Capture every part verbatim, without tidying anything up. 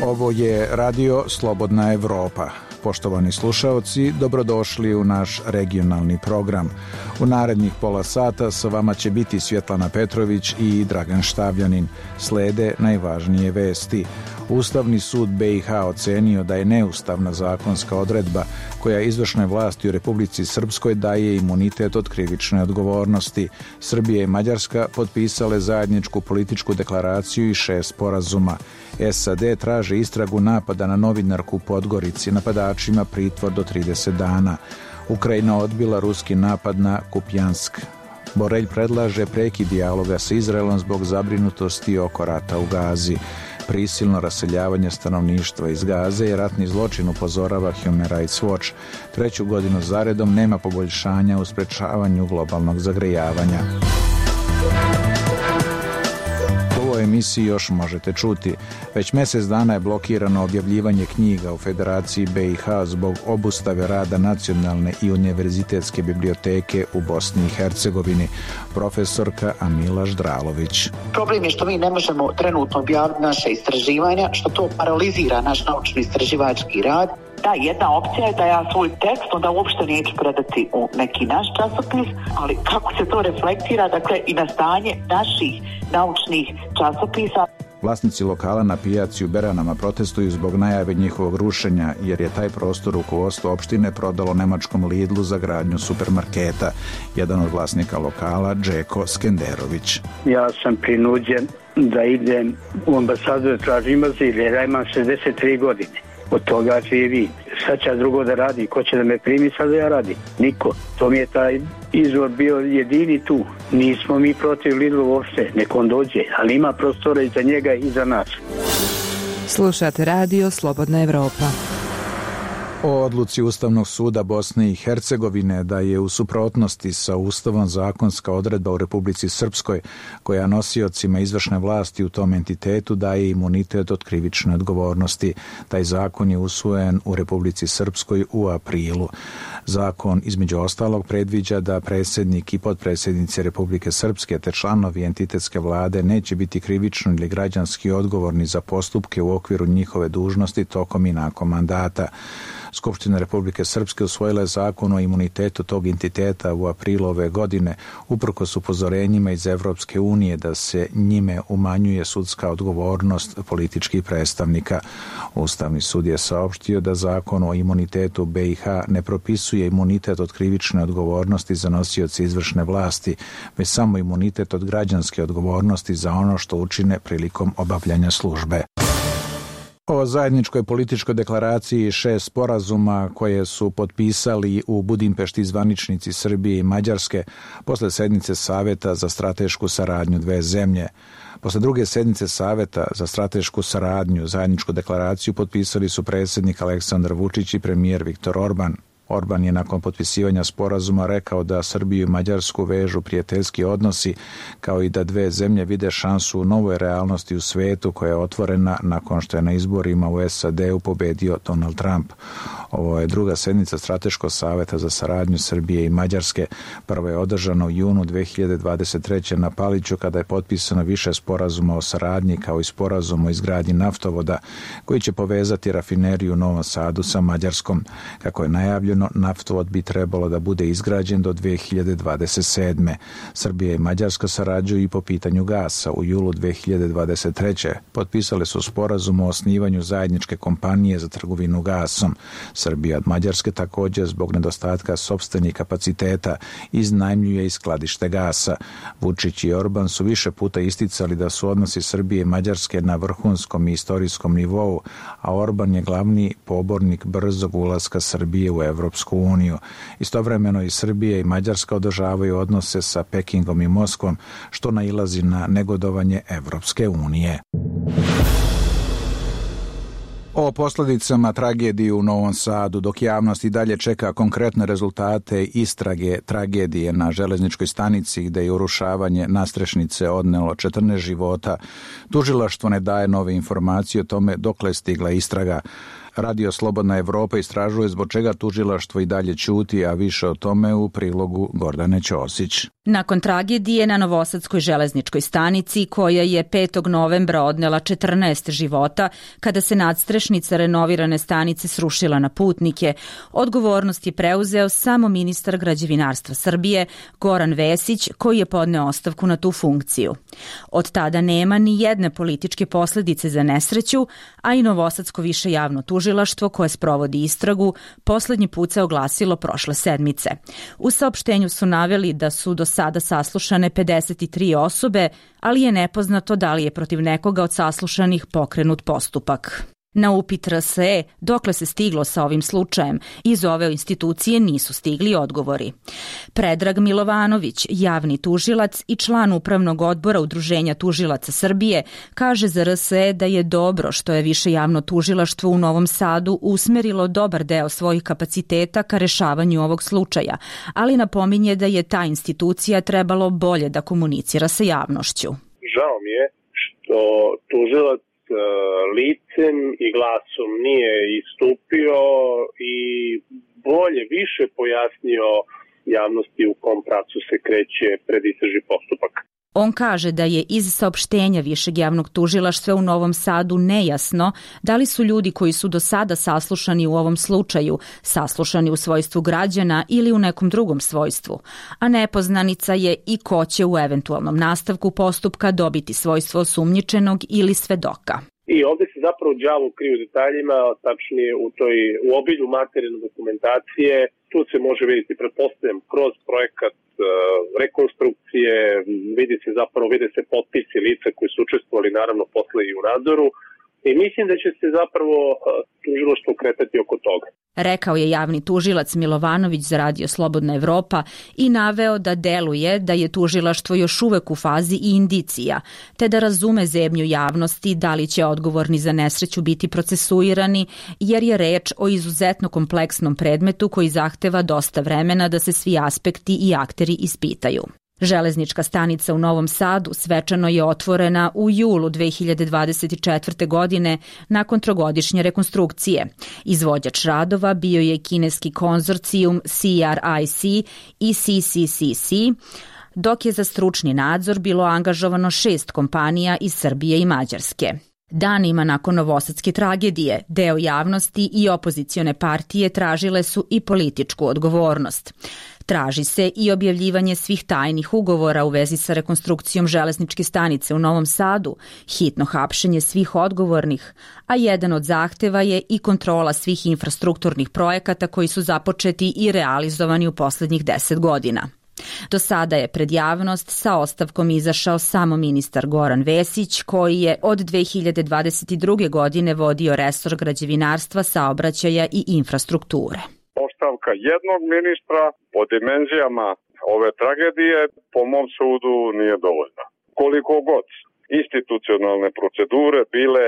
Ovo je Radio Slobodna Evropa. Poštovani slušaoci, dobrodošli u naš regionalni program. U narednih pola sata sa vama će biti Svjetlana Petrović i Dragan Štavljanin. Slede najvažnije vesti. Ustavni sud B i H ocenio da je neustavna zakonska odredba koja izvršnoj vlasti u Republici Srpskoj daje imunitet od krivične odgovornosti. Srbija i Mađarska potpisale zajedničku političku deklaraciju i šest sporazuma. S A D traže istragu napada na novinarku u Podgorici, napadačima pritvor do trideset dana. Ukrajina odbila ruski napad na Kupjansk. Borelj predlaže prekid dijaloga sa Izraelom zbog zabrinutosti oko rata u Gazi. Prisilno raseljavanje stanovništva iz Gaze je ratni zločin, upozorava Human Rights Watch. Treću godinu zaredom nema poboljšanja u sprečavanju globalnog zagrejavanja. U ovoj emisiji još možete čuti. Već mjesec dana je blokirano objavljivanje knjiga u Federaciji B i H zbog obustave rada nacionalne i univerzitetske biblioteke u Bosni i Hercegovini. Profesorka Amila Ždralović. Problem je što mi ne možemo trenutno objaviti naše istraživanja, što to paralizira naš naučno-istraživački rad. Da, jedna opcija je da ja svoj tekst onda uopšte neću predati u neki naš časopis, ali kako se to reflektira, dakle, i na stanje naših naučnih časopisa. Vlasnici lokala na pijaci u Beranama protestuju zbog najave njihovog rušenja, jer je taj prostor rukovodstvo opštine prodalo nemačkom Lidlu za gradnju supermarketa. Jedan od vlasnika lokala, Džeko Skenderović. Ja sam prinuđen da idem u ambasadu da tražim azil, jer ja imam šezdeset tri godine. Od toga živi. Sad će drugo da radi. Ko će da me primi, sad da ja radim? Niko. To mi je taj izvor bio jedini tu. Nismo mi protiv Lidlu uopšte. Nek on dođe. Ali ima prostora i za njega i za nas. Slušate Radio Slobodna Evropa. O odluci Ustavnog suda Bosne i Hercegovine da je u suprotnosti sa Ustavom zakonska odredba u Republici Srpskoj koja nosiocima izvršne vlasti u tom entitetu daje imunitet od krivične odgovornosti. Taj zakon je usvojen u Republici Srpskoj u aprilu. Zakon između ostalog predviđa da predsjednik i potpredsjednici Republike Srpske te članovi entitetske vlade neće biti krivično ili građanski odgovorni za postupke u okviru njihove dužnosti tokom i nakon mandata. Skupština Republike Srpske usvojila je zakon o imunitetu tog entiteta u aprilu ove godine, uprkos upozorenjima iz Evropske unije da se njime umanjuje sudska odgovornost političkih predstavnika. Ustavni sud je saopštio da zakon o imunitetu B i H ne propisuje imunitet od krivične odgovornosti za nosioce izvršne vlasti, već samo imunitet od građanske odgovornosti za ono što učine prilikom obavljanja službe. O zajedničkoj političkoj deklaraciji i šest sporazuma koje su potpisali u Budimpešti zvaničnici Srbije i Mađarske posle sednice Saveta za stratešku saradnju dve zemlje. Posle druge sednice Saveta za stratešku saradnju zajedničku deklaraciju potpisali su predsjednik Aleksandar Vučić i premijer Viktor Orban. Orban je nakon potpisivanja sporazuma rekao da Srbiju i Mađarsku vežu prijateljski odnosi, kao i da dve zemlje vide šansu u novoj realnosti u svetu koja je otvorena nakon što je na izborima u S A D-u pobedio Donald Trump. Ovo je druga sednica Strateškog saveta za saradnju Srbije i Mađarske. Prvo je održano u junu dve hiljade dvadeset treće na Paliću kada je potpisano više sporazuma o saradnji kao i sporazum o izgradnji naftovoda koji će povezati rafineriju u Novom Sadu sa Mađarskom. Kako je najavljeno, naftovod bi trebalo da bude izgrađen do dve hiljade dvadeset sedme. Srbija i Mađarska sarađuju i po pitanju gasa. U julu dve hiljade dvadeset treće potpisale su sporazum o osnivanju zajedničke kompanije za trgovinu gasom. Srbija od Mađarske također zbog nedostatka sopstvenih kapaciteta iznajmljuje i skladište gasa. Vučić i Orban su više puta isticali da su odnosi Srbije i Mađarske na vrhunskom i istorijskom nivou, a Orban je glavni pobornik brzog ulaska Srbije u Evropsku uniju. Istovremeno i Srbija i Mađarska održavaju odnose sa Pekingom i Moskvom, što nailazi na negodovanje Evropske unije. O posljedicama tragedije u Novom Sadu, dok javnost i dalje čeka konkretne rezultate istrage tragedije na železničkoj stanici gde je urušavanje nastrešnice odnelo četrnaest života, tužilaštvo ne daje nove informacije o tome dokle je stigla istraga. Radio Slobodna Evropa istražuje zbog čega tužilaštvo i dalje ćuti, a više o tome u prilogu Gordane Ćosić. Nakon tragedije na Novosadskoj železničkoj stanici, koja je petog novembra odnela četrnaest života kada se nadstrešnica renovirane stanice srušila na putnike, odgovornost je preuzeo samo ministar građevinarstva Srbije Goran Vesić, koji je podneo ostavku na tu funkciju. Od tada nema ni jedne političke posledice za nesreću, a i Novosadsko više javno tužilaštvo koje sprovodi istragu poslednji put se oglasilo prošle sedmice. U saopštenju su naveli da su do sada saslušane pedeset tri osobe, ali je nepoznato da li je protiv nekoga od saslušanih pokrenut postupak. Na upit R S E dokle se stiglo sa ovim slučajem, iz ove institucije nisu stigli odgovori. Predrag Milovanović, javni tužilac i član upravnog odbora Udruženja tužilaca Srbije, kaže za R S E da je dobro što je više javno tužilaštvo u Novom Sadu usmerilo dobar deo svojih kapaciteta ka rešavanju ovog slučaja, ali napominje da je ta institucija trebalo bolje da komunicira sa javnošću. Žao mi je što tužilac licem i glasom nije istupio i bolje više pojasnio javnosti u kom pravcu se kreće predistražni postupak. On kaže da je iz saopštenja Višeg javnog tužilaštva u Novom Sadu nejasno da li su ljudi koji su do sada saslušani u ovom slučaju saslušani u svojstvu građana ili u nekom drugom svojstvu, a nepoznanica je i ko će u eventualnom nastavku postupka dobiti svojstvo osumnjičenog ili svedoka. I ovde se zapravo đavo krije u detaljima, tačnije u toj u obilju materijalne dokumentacije. Tu se može vidjeti, pretpostavljam, kroz projekat uh, rekonstrukcije, vidi se zapravo, vide se potpisi lica koji su učestvovali naravno posle i u nadzoru. I mislim da će se zapravo uh, tužilaštvo kretati oko toga. Rekao je javni tužilac Milovanović za Radio Slobodna Evropa i naveo da deluje da je tužilaštvo još uvek u fazi indicija, te da razume zebnju javnosti da li će odgovorni za nesreću biti procesuirani, jer je reč o izuzetno kompleksnom predmetu koji zahteva dosta vremena da se svi aspekti i akteri ispitaju. Železnička stanica u Novom Sadu svečano je otvorena u julu dve hiljade dvadeset četvrte. godine nakon trogodišnje rekonstrukcije. Izvođač radova bio je kineski konzorcijum C R I C i C C C C, dok je za stručni nadzor bilo angažovano šest kompanija iz Srbije i Mađarske. Danima nakon novosadske tragedije, deo javnosti i opozicione partije tražile su i političku odgovornost. Traži se i objavljivanje svih tajnih ugovora u vezi sa rekonstrukcijom železničke stanice u Novom Sadu, hitno hapšenje svih odgovornih, a jedan od zahteva je i kontrola svih infrastrukturnih projekata koji su započeti i realizovani u poslednjih deset godina. Do sada je pred javnost sa ostavkom izašao samo ministar Goran Vesić, koji je od dve hiljade dvadeset druge. godine vodio resor građevinarstva, saobraćaja i infrastrukture. Ostavka jednog ministra po dimenzijama ove tragedije po mom sudu nije dovoljna. Koliko god institucionalne procedure bile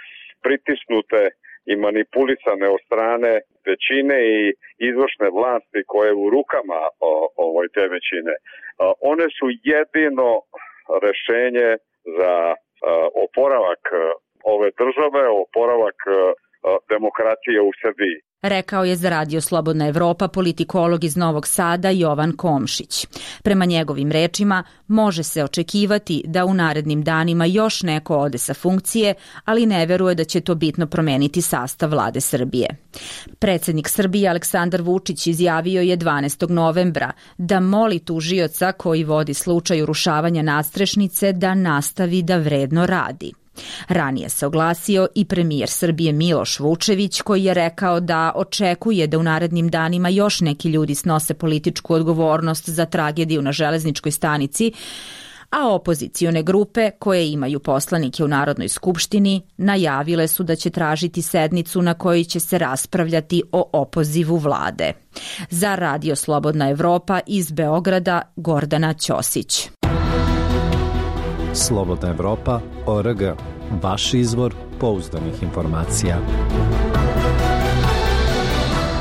pritisnute i manipulisane od strane većine i izvršne vlasti koje je u rukama o, ovoj te većine, one su jedino rešenje za oporavak ove države, oporavak demokratije u Srbiji. Rekao je za Radio Slobodna Evropa politikolog iz Novog Sada Jovan Komšić. Prema njegovim rečima, može se očekivati da u narednim danima još neko ode sa funkcije, ali ne veruje da će to bitno promeniti sastav vlade Srbije. Predsednik Srbije Aleksandar Vučić izjavio je dvanaestog novembra da moli tužioca koji vodi slučaj urušavanja nadstrešnice da nastavi da vredno radi. Ranije se oglasio i premijer Srbije Miloš Vučević, koji je rekao da očekuje da u narednim danima još neki ljudi snose političku odgovornost za tragediju na železničkoj stanici, a opozicione grupe koje imaju poslanike u Narodnoj skupštini najavile su da će tražiti sednicu na kojoj će se raspravljati o opozivu vlade. Za Radio Slobodna Evropa iz Beograda Gordana Ćosić. Slobodna Evropa O R G, vaš izvor pouzdanih informacija.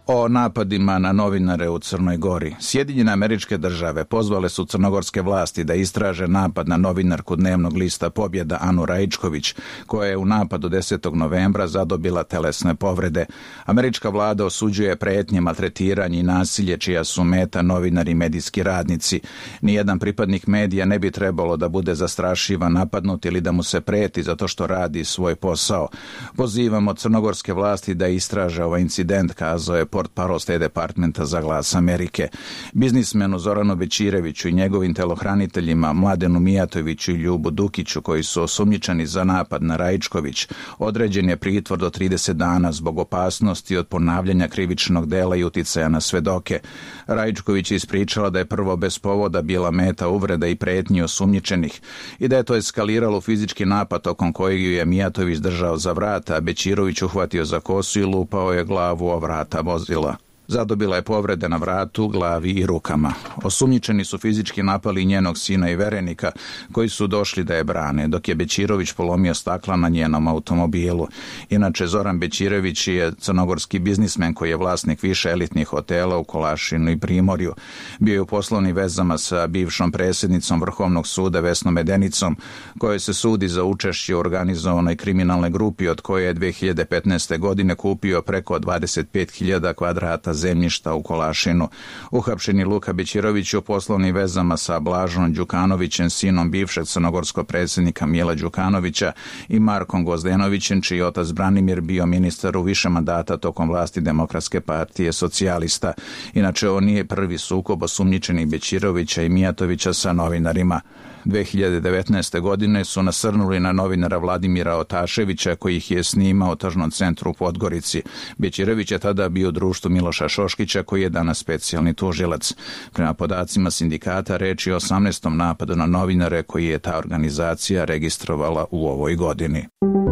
O napadima na novinare u Crnoj Gori. Sjedinjene Američke Države pozvale su crnogorske vlasti da istraže napad na novinarku dnevnog lista Pobjeda Anu Raičković, koja je u napadu desetog novembra zadobila telesne povrede. Američka vlada osuđuje pretnje, maltretiranje i nasilje čija su meta novinari i medijski radnici. Nijedan pripadnik medija ne bi trebalo da bude zastrašivan, napadnut ili da mu se preti zato što radi svoj posao. Pozivamo crnogorske vlasti da istraže ovaj incident, kazao je portparol State Departmenta za Glas Amerike. Biznismenu Zoranu Bećireviću i njegovim telohraniteljima Mladenu Mijatoviću i Ljubu Dukiću, koji su osumnjičeni za napad na Raičković, određen je pritvor do trideset dana zbog opasnosti od ponavljanja krivičnog dela i uticaja na svedoke. Raičković je ispričala da je prvo bez povoda bila meta uvreda i pretnji osumnjičenih i da je to eskaliralo u fizički napad tokom kojeg ju je Mijatović držao za vrata, a Bećirović uhvatio za kosu i lupao je glavu o vrata vozila. Zadobila je povrede na vratu, glavi i rukama. Osumnjičeni su fizički napali njenog sina i verenika, koji su došli da je brane, dok je Bećirović polomio stakla na njenom automobilu. Inače, Zoran Bećirević je crnogorski biznismen koji je vlasnik više elitnih hotela u Kolašinu i Primorju. Bio je u poslovnim vezama sa bivšom predsjednicom Vrhovnog suda Vesnom Medenicom, kojoj se sudi za učešće u organizovanoj kriminalnoj grupi od koje je dve hiljade petnaeste. godine kupio preko dvadeset pet hiljada kvadrata zemljišta u Kolašinu. Uhapšeni Luka Bećirović u poslovnim vezama sa Blažom Đukanovićem, sinom bivšeg crnogorskog predsjednika Mila Đukanovića, i Markom Gozdenovićem, čiji otac Branimir bio ministar u više mandata tokom vlasti Demokratske partije socijalista. Inače, ovo nije prvi sukob osumnjičenih Bećirovića i Mijatovića sa novinarima. dve hiljade devetnaeste. godine su nasrnuli na novinara Vladimira Otaševića, koji ih je snimao u tržnom centru u Podgorici. Bećirović je tada bio u društvu Miloša Šoškića, koji je danas specijalni tužilac. Prema podacima sindikata, reč je o osamnaestom napadu na novinare koji je ta organizacija registrovala u ovoj godini.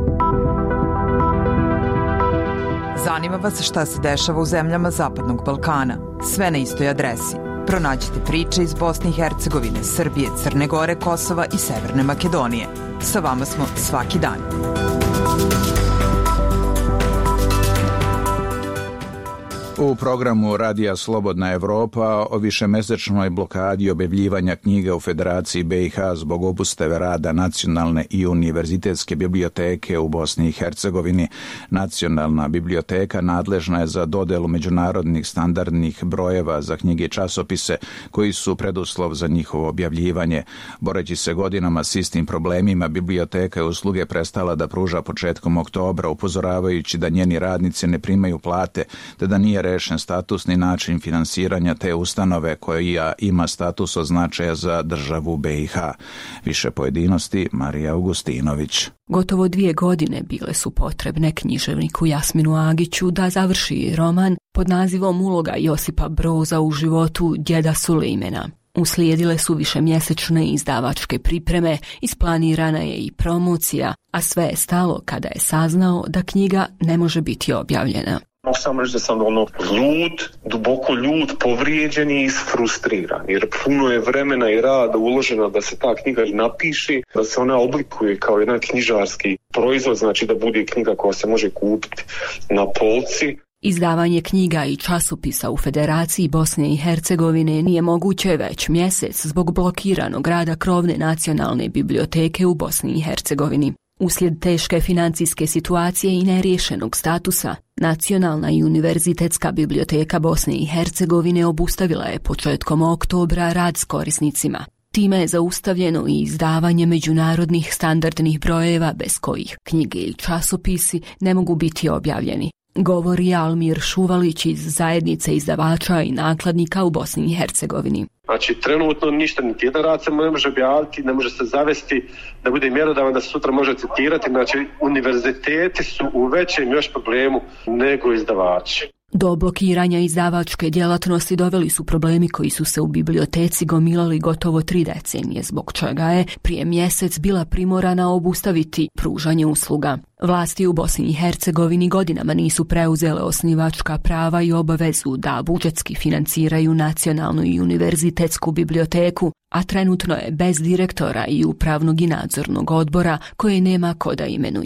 Zanima vas šta se dešava u zemljama Zapadnog Balkana? Sve na istoj adresi. Pronađite priče iz Bosne i Hercegovine, Srbije, Crne Gore, Kosova i Severne Makedonije. Sa vama smo svaki dan. U programu Radija Slobodna Evropa o višemesečnoj blokadi objavljivanja knjiga u Federaciji B i H zbog obustave rada Nacionalne i univerzitetske biblioteke u Bosni i Hercegovini. Nacionalna biblioteka nadležna je za dodelu međunarodnih standardnih brojeva za knjige i časopise koji su preduslov za njihovo objavljivanje. Boreći se godinama s istim problemima, biblioteka je usluge prestala da pruža početkom oktobra, upozoravajući da njeni radnici ne primaju plate, te da nije rešen statusni način finansiranja te ustanove koja ima status od značaja za državu B i H. Više pojedinosti Marija Augustinović. Gotovo dvije godine bile su potrebne književniku Jasminu Agiću da završi roman pod nazivom Uloga Josipa Broza u životu djeda Sulejmena. Uslijedile su višemjesečne izdavačke pripreme, isplanirana je i promocija, a sve je stalo kada je saznao da knjiga ne može biti objavljena. Mogu samo reći da sam ono ljud, duboko ljud, povrijeđen i isfrustriran, jer puno je vremena i rada uloženo da se ta knjiga napiše, da se ona oblikuje kao jedan knjižarski proizvod, znači da bude knjiga koja se može kupiti na polci. Izdavanje knjiga i časopisa u Federaciji Bosne i Hercegovine nije moguće već mjesec zbog blokiranog rada krovne nacionalne biblioteke u Bosni i Hercegovini. Uslijed teške financijske situacije i neriješenog statusa, Nacionalna i univerzitetska biblioteka Bosne i Hercegovine obustavila je početkom oktobra rad s korisnicima. Time je zaustavljeno i izdavanje međunarodnih standardnih brojeva bez kojih knjige i časopisi ne mogu biti objavljeni, govori Almir Šuvalić iz zajednice izdavača i nakladnika u Bosni i Hercegovini. Znači, trenutno ništa, niti jedan rad se ne može objaviti, ne može se zavesti da bude mjerodavan da se sutra može citirati. Znači, univerziteti su u većem još problemu nego izdavači. Do blokiranja izdavačke djelatnosti doveli su problemi koji su se u biblioteci gomilali gotovo tri decenije, zbog čega je prije mjesec bila primorana obustaviti pružanje usluga. Vlasti u Bosni i Hercegovini godinama nisu preuzele osnivačka prava i obavezu da budžetski financiraju nacionalnu i univerzitetsku biblioteku, a trenutno je bez direktora i upravnog i nadzornog odbora koje nema ko da imenuje.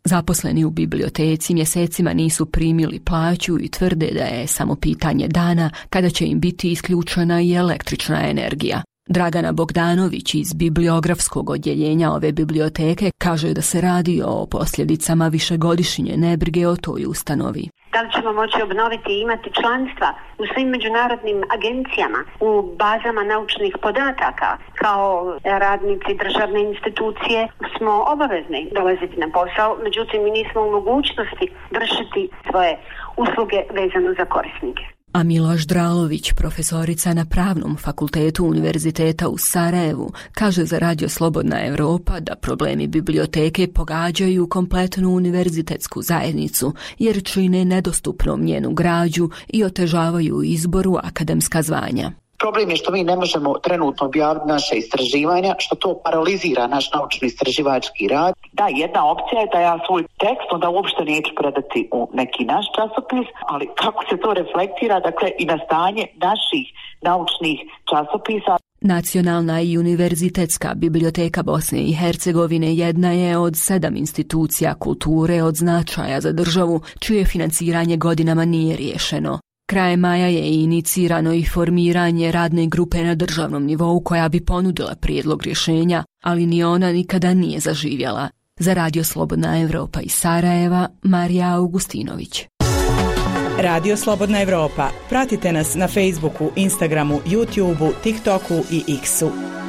Zaposleni u biblioteci mjesecima nisu primili plaću i tvrde da je samo pitanje dana kada će im biti isključena i električna energija. Dragana Bogdanović iz bibliografskog odjeljenja ove biblioteke kaže da se radi o posljedicama višegodišnje nebrige o toj ustanovi. Da li ćemo moći obnoviti i imati članstva u svim međunarodnim agencijama, u bazama naučnih podataka? Kao radnici državne institucije smo obavezni dolaziti na posao, međutim mi nismo u mogućnosti vršiti svoje usluge vezano za korisnike. A Miloš Dralović, profesorica na Pravnom fakultetu Univerziteta u Sarajevu, kaže za Radio Slobodna Evropa da problemi biblioteke pogađaju kompletnu univerzitetsku zajednicu jer čine nedostupnom njenu građu i otežavaju izboru akademska zvanja. Problem je što mi ne možemo trenutno objaviti naše istraživanja, što to paralizira naš naučno istraživački rad. Da, jedna opcija je da ja svoj tekst onda uopšte neću predati u neki naš časopis, ali kako se to reflektira, dakle, i na stanje naših naučnih časopisa. Nacionalna i univerzitetska biblioteka Bosne i Hercegovine jedna je od sedam institucija kulture od značaja za državu, čije financiranje godinama nije riješeno. Krajem maja je inicirano i formiranje radne grupe na državnom nivou koja bi ponudila prijedlog rješenja, ali ni ona nikada nije zaživjela. Za Radio Slobodna Evropa iz Sarajeva, Marija Augustinović. Radio Slobodna Evropa. Pratite nas na Facebooku, Instagramu, YouTubeu, TikToku i X-u.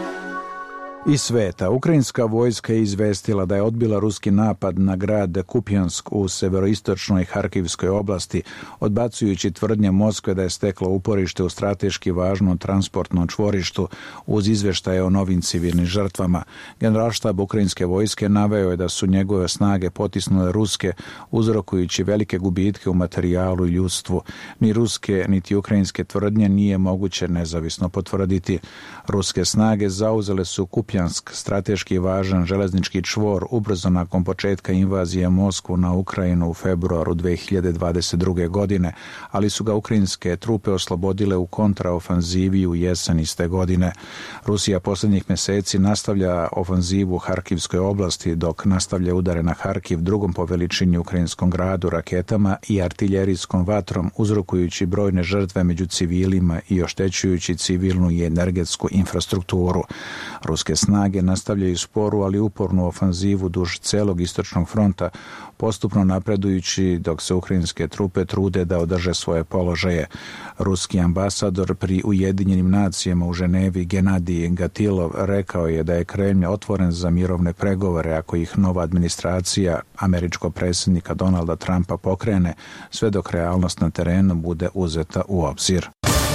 Iz sveta, ukrajinska vojska je izvestila da je odbila ruski napad na grad Kupjansk u severoistočnoj Harkivskoj oblasti, odbacujući tvrdnje Moskve da je steklo uporište u strateški važnom transportnom čvorištu uz izveštaje o novim civilnim žrtvama. Generalštab ukrajinske vojske naveo je da su njegove snage potisnule ruske, uzrokujući velike gubitke u materijalu i ljudstvu. Ni ruske, niti ukrajinske tvrdnje nije moguće nezavisno potvrditi. Ruske snage zauzele su Kupjansk, strateški važan železnički čvor, ubrzo nakon početka invazije Moskvu na Ukrajinu u februaru dve hiljade dvadeset druge. godine, ali su ga ukrajinske trupe oslobodile u kontraofanzivi u jesen iste godine. Rusija posljednjih mjeseci nastavlja ofanzivu u Harkivskoj oblasti, dok nastavlja udare na Harkiv, drugom po veličini ukrajinskom gradu, raketama i artiljerijskom vatrom, uzrokujući brojne žrtve među civilima i oštećujući civilnu i energetsku infrastrukturu. Ruske snage nastavljaju sporu, ali upornu ofanzivu duž celog istočnog fronta, postupno napredujući dok se ukrajinske trupe trude da održe svoje položaje. Ruski ambasador pri Ujedinjenim nacijama u Ženevi Genadij Gatilov rekao je da je Kremlj otvoren za mirovne pregovore ako ih nova administracija američkog predsjednika Donalda Trumpa pokrene, sve dok realnost na terenu bude uzeta u obzir.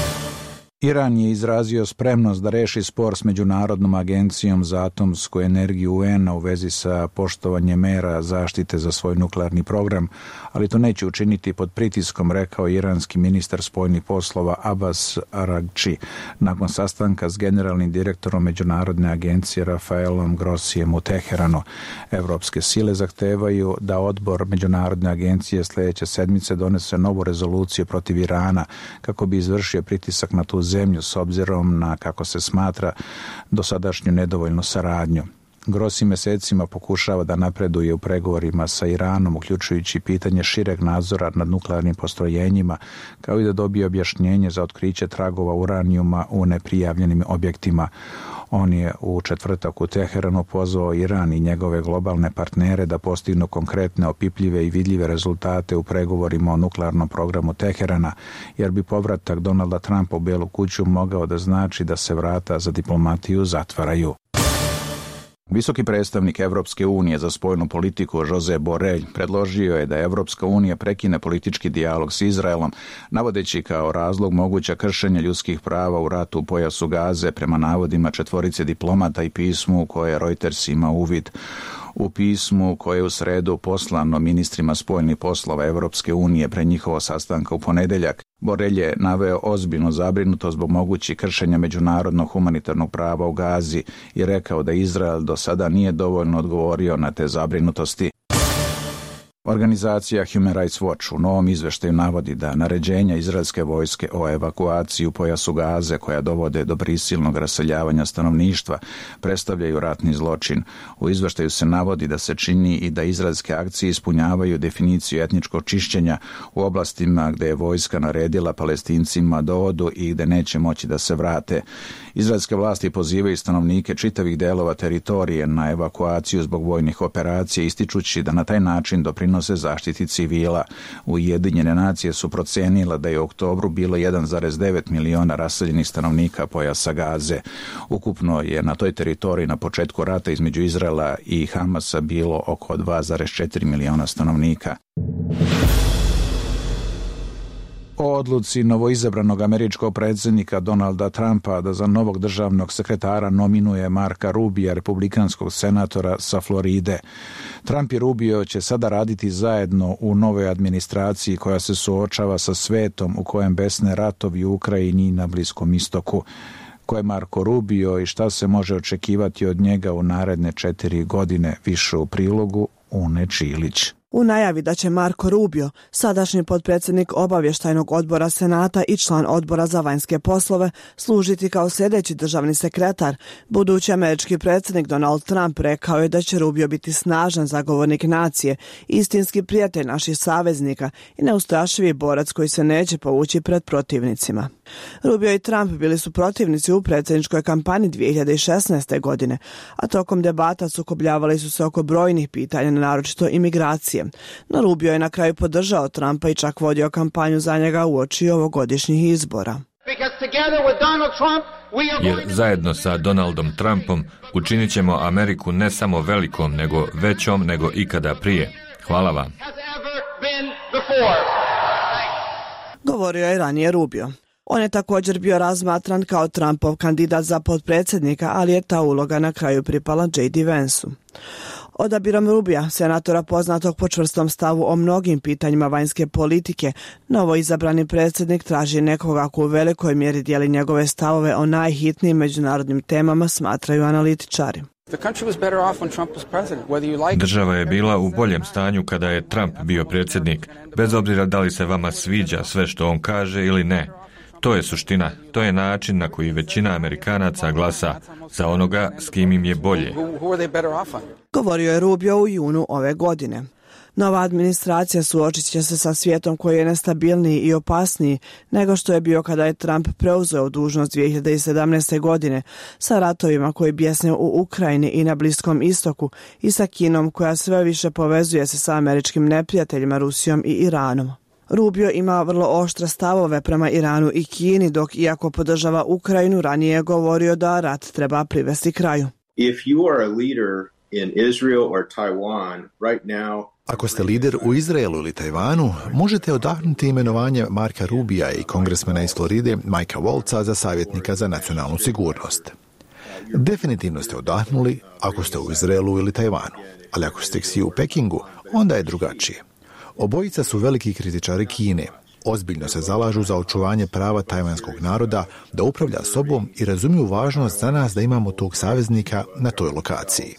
Iran je izrazio spremnost da reši spor s Međunarodnom agencijom za atomsku energiju U N-a u vezi sa poštovanjem mera zaštite za svoj nuklearni program, ali to neće učiniti pod pritiskom, rekao iranski ministar spoljnih poslova Abbas Araghči nakon sastanka s generalnim direktorom Međunarodne agencije Rafaelom Grossijem u Teheranu. Evropske sile zahtevaju da odbor Međunarodne agencije sljedeće sedmice donese novu rezoluciju protiv Irana kako bi izvršio pritisak na tu zemlju s obzirom na, kako se smatra, dosadašnju nedovoljnu saradnju. Grossi mjesecima pokušava da napreduje u pregovorima sa Iranom, uključujući pitanje šireg nadzora nad nuklearnim postrojenjima, kao i da dobije objašnjenje za otkriće tragova uranijuma u neprijavljenim objektima. On je u četvrtak u Teheranu pozvao Iran i njegove globalne partnere da postignu konkretne, opipljive i vidljive rezultate u pregovorima o nuklearnom programu Teherana, jer bi povratak Donalda Trumpa u Bijelu kuću mogao da znači da se vrata za diplomatiju zatvaraju. Visoki predstavnik Evropske unije za spoljnu politiku Jose Borrell predložio je da Evropska unija prekine politički dijalog s Izraelom, navodeći kao razlog moguća kršenja ljudskih prava u ratu u pojasu Gaze prema navodima četvorice diplomata i pismu koje Reuters ima uvid. U pismu koje je u sredu poslano ministrima spoljnih poslova Evropske unije pre njihovo sastanka u ponedeljak, Borrell je naveo ozbiljnu zabrinutost zbog mogućih kršenja međunarodnog humanitarnog prava u Gazi i rekao da Izrael do sada nije dovoljno odgovorio na te zabrinutosti. Organizacija Human Rights Watch u novom izveštaju navodi da naređenja izraelske vojske o evakuaciji u pojasu Gaze, koja dovode do prisilnog raseljavanja stanovništva, predstavljaju ratni zločin. U izveštaju se navodi da se čini i da izraelske akcije ispunjavaju definiciju etničkog čišćenja u oblastima gde je vojska naredila Palestincima da odu i gde neće moći da se vrate. Izraelske vlasti pozivaju stanovnike čitavih delova teritorije na evakuaciju zbog vojnih operacija, ističući da na taj način doprinose zaštiti civila. Ujedinjene nacije su procenile da je u oktobru bilo jedan zarez devet miliona raseljenih stanovnika pojasa Gaze. Ukupno je na toj teritoriji na početku rata između Izraela i Hamasa bilo oko dva zarez četiri miliona stanovnika. O odluci novoizabranog američkog predsjednika Donalda Trumpa da za novog državnog sekretara nominuje Marka Rubija, republikanskog senatora sa Floride. Trump i Rubio će sada raditi zajedno u novoj administraciji koja se suočava sa svetom u kojem besne ratovi u Ukrajini i na Bliskom istoku. Ko je Marko Rubio i šta se može očekivati od njega u naredne četiri godine, više u prilogu Une Čilić. U najavi da će Marko Rubio, sadašnji potpredsjednik obavještajnog odbora Senata i član odbora za vanjske poslove, služiti kao sljedeći državni sekretar, budući američki predsjednik Donald Trump rekao je da će Rubio biti snažan zagovornik nacije, istinski prijatelj naših saveznika i neustrašivi borac koji se neće povući pred protivnicima. Rubio i Trump bili su protivnici u predsjedničkoj kampanji dvije hiljade šesnaeste. godine, a tokom debata sukobljavali su se oko brojnih pitanja, naročito imigracije. No Rubio je na kraju podržao Trumpa i čak vodio kampanju za njega uoči ovogodišnjih izbora. Jer zajedno sa Donaldom Trumpom učinit ćemo Ameriku ne samo velikom, nego većom nego ikada prije. Hvala vam. Govorio je ranije Rubio. On je također bio razmatran kao Trumpov kandidat za potpredsjednika, ali je ta uloga na kraju pripala J D Vansu. Odabirom Rubija, senatora poznatog po čvrstom stavu o mnogim pitanjima vanjske politike, novo izabrani predsjednik traži nekoga ko u velikoj mjeri dijeli njegove stavove o najhitnijim međunarodnim temama, smatraju analitičari. Država je bila u boljem stanju kada je Trump bio predsjednik, bez obzira da li se vama sviđa sve što on kaže ili ne. To je suština, to je način na koji većina Amerikanaca glasa za onoga s kim im je bolje. Govorio je Rubio u junu ove godine. Nova administracija suočit će se sa svijetom koji je nestabilniji i opasniji nego što je bio kada je Trump preuzeo dužnost dvije hiljade sedamnaeste. godine, sa ratovima koji bjesne u Ukrajini i na Bliskom istoku i sa Kinom koja sve više povezuje se sa američkim neprijateljima Rusijom i Iranom. Rubio ima vrlo oštre stavove prema Iranu i Kini, dok iako podržava Ukrajinu, ranije je govorio da rat treba privesti kraju. If you are a leader in Israel or Taiwan right now, Ako ste lider u Izraelu ili Tajvanu, možete odahnuti imenovanje Marka Rubija i kongresmena iz Floride Mikea Waltza za savjetnika za nacionalnu sigurnost. Definitivno ste odahnuli ako ste u Izraelu ili Tajvanu, ali ako ste svi u Pekingu, onda je drugačije. Obojica su veliki kritičari Kine. Ozbiljno se zalažu za očuvanje prava tajvanskog naroda da upravlja sobom i razumiju važnost za nas da imamo tog saveznika na toj lokaciji.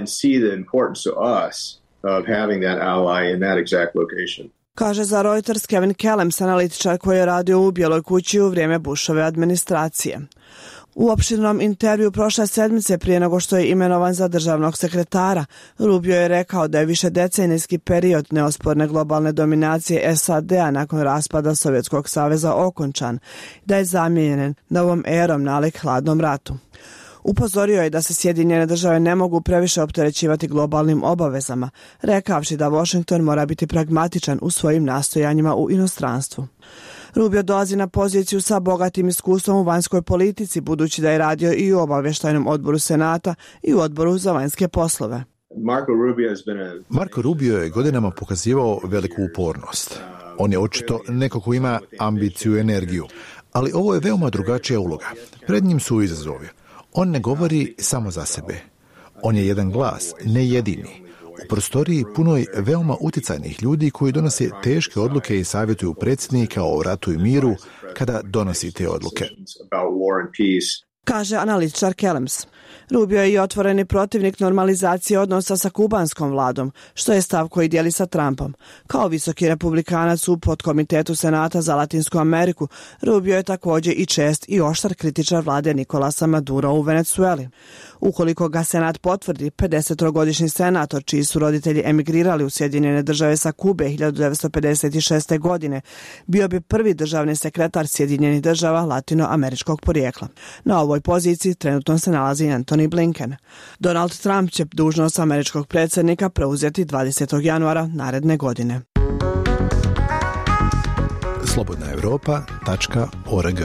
Kaže za Reuters Kevin Kellems, analitičar koji je radio u Bijeloj kući u vrijeme Bushove administracije. U opširnom intervju prošle sedmice prije nego što je imenovan za državnog sekretara, Rubio je rekao da je višedecenijski period neosporne globalne dominacije S A D-a nakon raspada Sovjetskog saveza okončan, da je zamijenjen novom erom nalik hladnom ratu. Upozorio je da se Sjedinjene države ne mogu previše opterećivati globalnim obavezama, rekavši da Washington mora biti pragmatičan u svojim nastojanjima u inostranstvu. Rubio dolazi na poziciju sa bogatim iskustvom u vanjskoj politici, budući da je radio i u obavještajnom odboru Senata i u odboru za vanjske poslove. Marko Rubio je godinama pokazivao veliku upornost. On je očito neko ko ima ambiciju i energiju, ali ovo je veoma drugačija uloga. Pred njim su izazovi. On ne govori samo za sebe. On je jedan glas, ne jedini. U prostoriji punoj veoma utjecajnih ljudi koji donose teške odluke i savjetuju predsjednika o ratu i miru kada donosi te odluke. kaže analitičar Kelems. Rubio je i otvoreni protivnik normalizacije odnosa sa kubanskom vladom, što je stav koji dijeli sa Trumpom. Kao visoki republikanac u podkomitetu Senata za Latinsku Ameriku, Rubio je također i čest i oštar kritičar vlade Nicolasa Madura u Venezueli. Ukoliko ga Senat potvrdi, pedesetogodišnji senator, čiji su roditelji emigrirali u Sjedinjene države sa Kube hiljadu devetsto pedeset šeste. godine, bio bi prvi državni sekretar Sjedinjenih država latinoameričkog porijekla. Na ovoj poziciji trenutno se nalazi Antony Blinken. Donald Trump će dužnost američkog predsjednika preuzeti dvadesetog januara naredne godine. slobodna europa tačka org.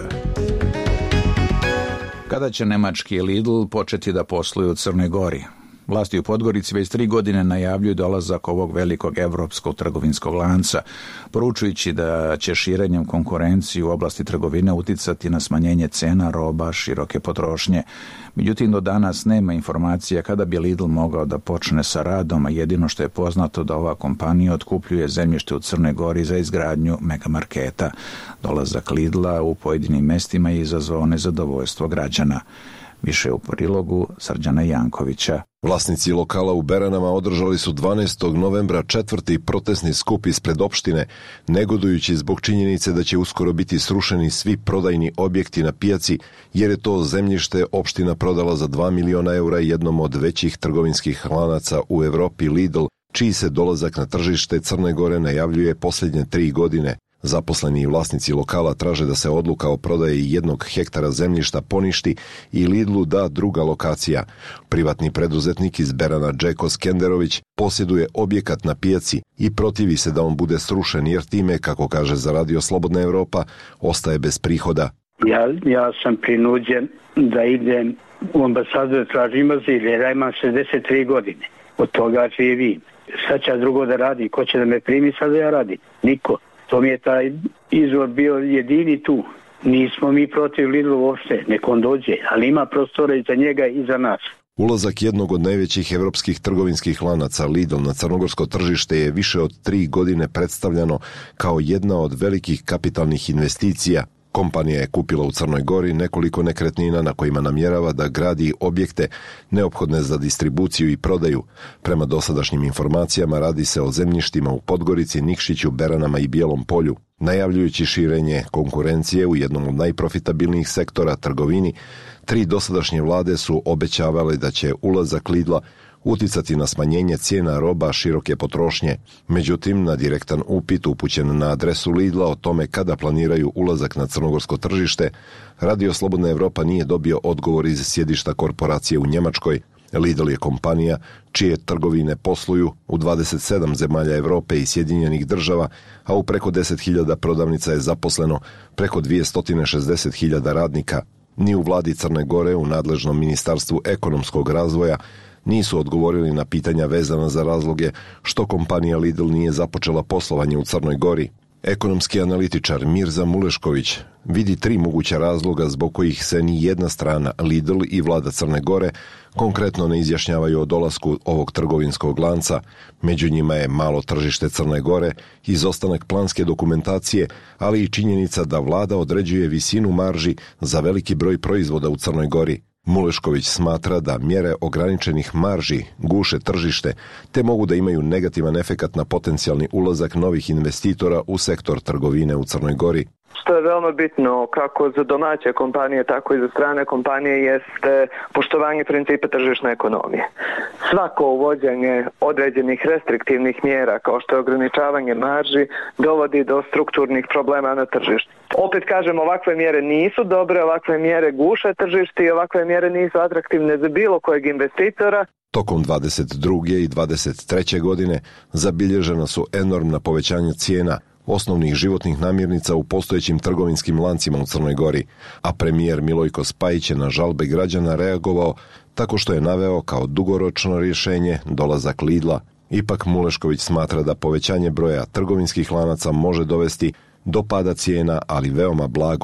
Kada će nemački Lidl početi da posluje u Crnoj Gori? Vlasti u Podgorici već tri godine najavljuju dolazak ovog velikog evropskog trgovinskog lanca, poručujući da će širenjem konkurencije u oblasti trgovine uticati na smanjenje cena roba široke potrošnje. Međutim, do danas nema informacija kada bi Lidl mogao da počne sa radom, a jedino što je poznato da ova kompanija otkupljuje zemljište u Crnoj Gori za izgradnju megamarketa. Dolazak Lidla u pojedinim mestima je izazvao nezadovoljstvo građana. Više u prilogu Srđana Jankovića. Vlasnici lokala u Beranama održali su dvanaestog novembra četvrti protestni skup ispred opštine, negodujući zbog činjenice da će uskoro biti srušeni svi prodajni objekti na pijaci, jer je to zemljište opština prodala za dva miliona eura jednom od većih trgovinskih lanaca u Evropi, Lidl, čiji se dolazak na tržište Crne Gore najavljuje posljednje tri godine. Zaposleni i vlasnici lokala traže da se odluka o prodaji jednog hektara zemljišta poništi i Lidlu da druga lokacija. Privatni preduzetnik iz Berana Džeko Skenderović posjeduje objekat na pijaci i protivi se da on bude srušen jer time, kako kaže za Radio Slobodna Evropa, ostaje bez prihoda. Ja, ja sam prinuđen da idem u ambasadu da tražim azil jer ja imam šezdeset tri godine. Od toga živim. Sad će drugo da radi. Ko će da me primi sad da ja radim? Niko. To mi je taj izvor bio jedini tu. Nismo mi protiv Lidla uopšte, nek on dođe, ali ima prostora i za njega i za nas. Ulazak jednog od najvećih evropskih trgovinskih lanaca Lidl na crnogorsko tržište je više od tri godine predstavljano kao jedna od velikih kapitalnih investicija. Kompanija je kupila u Crnoj Gori nekoliko nekretnina na kojima namjerava da gradi objekte neophodne za distribuciju i prodaju. Prema dosadašnjim informacijama radi se o zemljištima u Podgorici, Nikšiću, Beranama i Bijelom polju. Najavljujući širenje konkurencije u jednom od najprofitabilnijih sektora trgovini, tri dosadašnje vlade su obećavale da će ulazak Lidla uticati na smanjenje cijena roba široke potrošnje. Međutim, na direktan upit upućen na adresu Lidla o tome kada planiraju ulazak na crnogorsko tržište, Radio Slobodna Evropa nije dobio odgovor iz sjedišta korporacije u Njemačkoj. Lidl je kompanija čije trgovine posluju u dvadeset sedam zemalja Evrope i Sjedinjenih država, a u preko deset hiljada prodavnica je zaposleno preko dvjesto šezdeset hiljada radnika. Ni u vladi Crne Gore, u nadležnom ministarstvu ekonomskog razvoja, nisu odgovorili na pitanja vezana za razloge što kompanija Lidl nije započela poslovanje u Crnoj Gori. Ekonomski analitičar Mirza Mulešković vidi tri moguća razloga zbog kojih se ni jedna strana, Lidl i vlada Crne Gore, konkretno ne izjašnjavaju o dolasku ovog trgovinskog lanca. Među njima je malo tržište Crne Gore, izostanak planske dokumentacije, ali i činjenica da vlada određuje visinu marži za veliki broj proizvoda u Crnoj Gori. Mulešković smatra da mjere ograničenih marži guše tržište, te mogu da imaju negativan efekat na potencijalni ulazak novih investitora u sektor trgovine u Crnoj Gori. Što je veoma bitno kako za domaće kompanije, tako i za strane kompanije jeste poštovanje principa tržišne ekonomije. Svako uvođenje određenih restriktivnih mjera kao što je ograničavanje marži dovodi do strukturnih problema na tržištu. Opet kažem, ovakve mjere nisu dobre, ovakve mjere guše tržište i ovakve mjere nisu atraktivne za bilo kojeg investitora. Tokom dvadeset druge i dvadeset treće godine zabilježena su enormna povećanja cijena osnovnih životnih namirnica u postojećim trgovinskim lancima u Crnoj Gori, a premijer Milojko Spajić je na žalbe građana reagovao tako što je naveo kao dugoročno rješenje dolazak Lidla. Ipak Mulešković smatra da povećanje broja trgovinskih lanaca može dovesti do pada cijena, ali veoma blagog.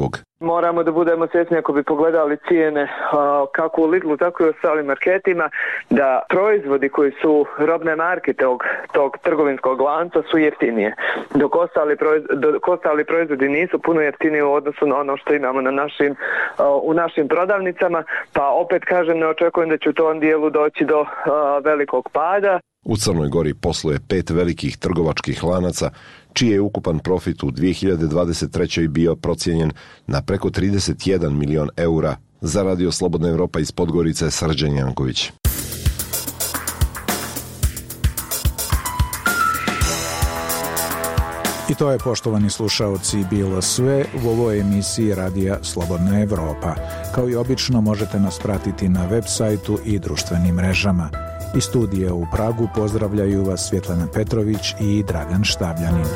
Moramo da budemo svjesni ako bi pogledali cijene kako u Lidlu, tako i u ostalim marketima, da proizvodi koji su robne marke tog, tog trgovinskog lanca su jeftinije, dok ostali, proizvodi, dok ostali proizvodi nisu puno jeftiniji u odnosu na ono što imamo na našim, u našim prodavnicama, pa opet kažem, ne očekujem da će u tom dijelu doći do velikog pada. U Crnoj Gori posluje pet velikih trgovačkih lanaca, čiji je ukupan profit u dvije hiljade dvadeset trećoj bio procijenjen na preko trideset jedan milion eura. Za Radio Slobodna Evropa iz Podgorice, Srđan Janković. I to je, poštovani slušaoci, bilo sve u ovoj emisiji Radija Slobodna Evropa. Kao i obično možete nas pratiti na web sajtu i društvenim mrežama. Iz studija u Pragu pozdravljaju vas Svjetlana Petrović i Dragan Štabljanin.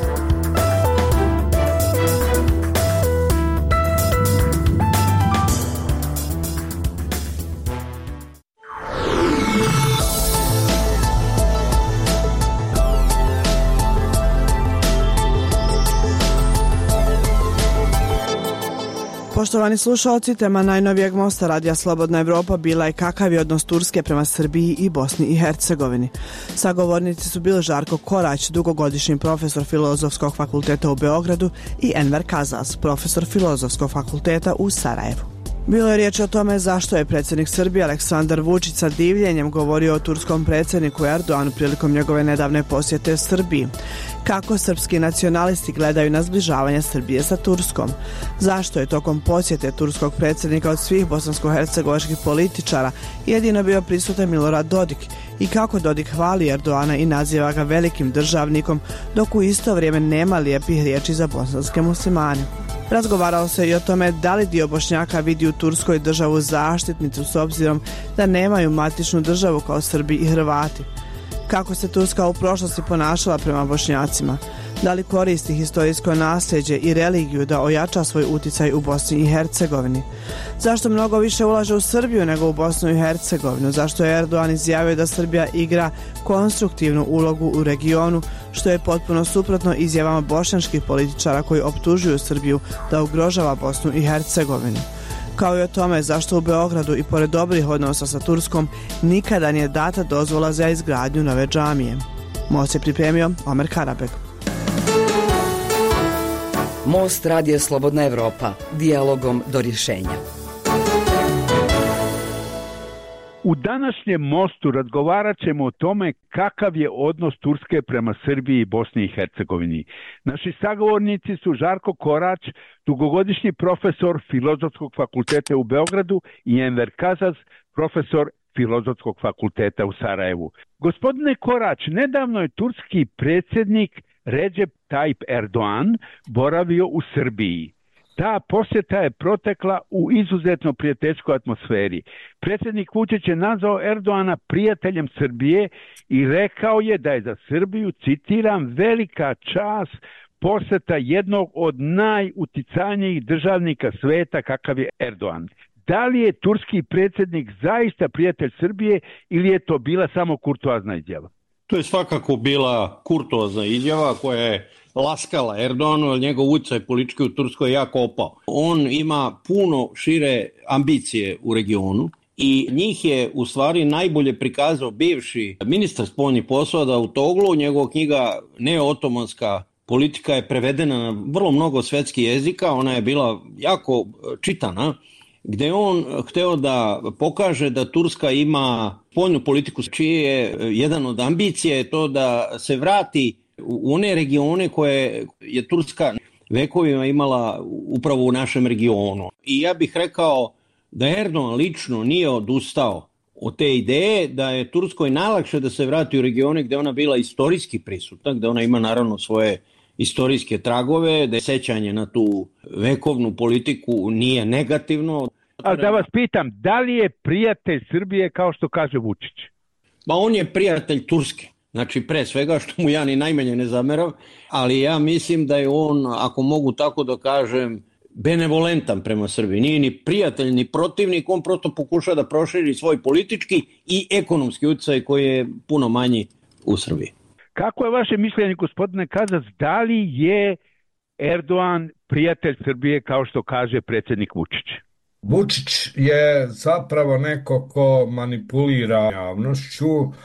Poštovani slušalci, tema najnovijeg mosta Radija Slobodna Evropa bila je kakav je odnos Turske prema Srbiji i Bosni i Hercegovini. Sagovornici su bili Žarko Korać, dugogodišnji profesor Filozofskog fakulteta u Beogradu, i Enver Kazas, profesor Filozofskog fakulteta u Sarajevu. Bilo je riječ o tome zašto je predsjednik Srbije Aleksandar Vučić sa divljenjem govorio o turskom predsjedniku Erdoanu prilikom njegove nedavne posjete Srbiji. Kako srpski nacionalisti gledaju na zbližavanje Srbije sa Turskom? Zašto je tokom posjete turskog predsjednika od svih bosansko-hercegovačkih političara jedino bio prisutan Milorad Dodik? I kako Dodik hvali Erdoana i naziva ga velikim državnikom, dok u isto vrijeme nema lijepih riječi za bosanske muslimane? Razgovaralo se i o tome da li dio Bošnjaka vidi u Turskoj državu zaštitnicu s obzirom da nemaju matičnu državu kao Srbi i Hrvati. Kako se Turska u prošlosti ponašala prema Bošnjacima? Da li koristi historijsko nasljeđe i religiju da ojača svoj uticaj u Bosni i Hercegovini? Zašto mnogo više ulaže u Srbiju nego u Bosnu i Hercegovinu? Zašto je Erdogan izjavio da Srbija igra konstruktivnu ulogu u regionu, što je potpuno suprotno izjavama bošnjačkih političara koji optužuju Srbiju da ugrožava Bosnu i Hercegovinu? Kao i o tome zašto u Beogradu i pored dobrih odnosa sa Turskom nikada nije data dozvola za izgradnju nove džamije. Most je pripremio Omer Karabek. Most Radija Slobodna Evropa. Dijalogom do rješenja. U današnjem mostu razgovarat ćemo o tome kakav je odnos Turske prema Srbiji i Bosni i Hercegovini. Naši sagovornici su Žarko Korać, dugogodišnji profesor Filozofskog fakulteta u Beogradu, i Enver Kazas, profesor Filozofskog fakulteta u Sarajevu. Gospodine Korać, nedavno je turski predsjednik Recep Tayyip Erdoğan boravio u Srbiji. Ta posjeta je protekla u izuzetno prijateljskoj atmosferi. Predsjednik Vučić je nazvao Erdoana prijateljem Srbije i rekao je da je za Srbiju, citiram, velika čast posjeta jednog od najuticajnijih državnika sveta kakav je Erdogan. Da li je turski predsjednik zaista prijatelj Srbije ili je to bila samo kurtoazna izjava? To je svakako bila kurtoazna izjava koja je laskala Erdoganu, jer njegov utjecaj politički u Turskoj je jako opao. On ima puno šire ambicije u regionu i njih je u stvari najbolje prikazao bivši ministar spoljnih poslova Davutoglu. Njegova knjiga Neootomanska politika je prevedena na vrlo mnogo svetskih jezika, ona je bila jako čitana, gdje je on hteo da pokaže da Turska ima spoljnu politiku, čiji je jedan od ambicija je to da se vrati u one regione koje je Turska vekovima imala upravo u našem regionu. I ja bih rekao da Erdogan lično nije odustao od te ideje, da je Turskoj najlakše da se vrati u regione gdje ona bila istorijski prisutna, gdje ona ima naravno svoje istorijske tragove, da je sećanje na tu vekovnu politiku nije negativno. Ali da vas pitam, da li je prijatelj Srbije kao što kaže Vučić? Pa on je prijatelj Turske. Znači, pre svega, što mu ja ni najmanje ne zameram, ali ja mislim da je on, ako mogu tako da kažem, benevolentan prema Srbiji. Nije ni prijatelj, ni protivnik, on prosto pokuša da proširi svoj politički i ekonomski utjecaj koji je puno manji u Srbiji. Kako je vaše mišljenje, gospodine Kazas, da li je Erdogan prijatelj Srbije kao što kaže predsjednik Vučić? Vučić je zapravo neko ko manipulira javnošću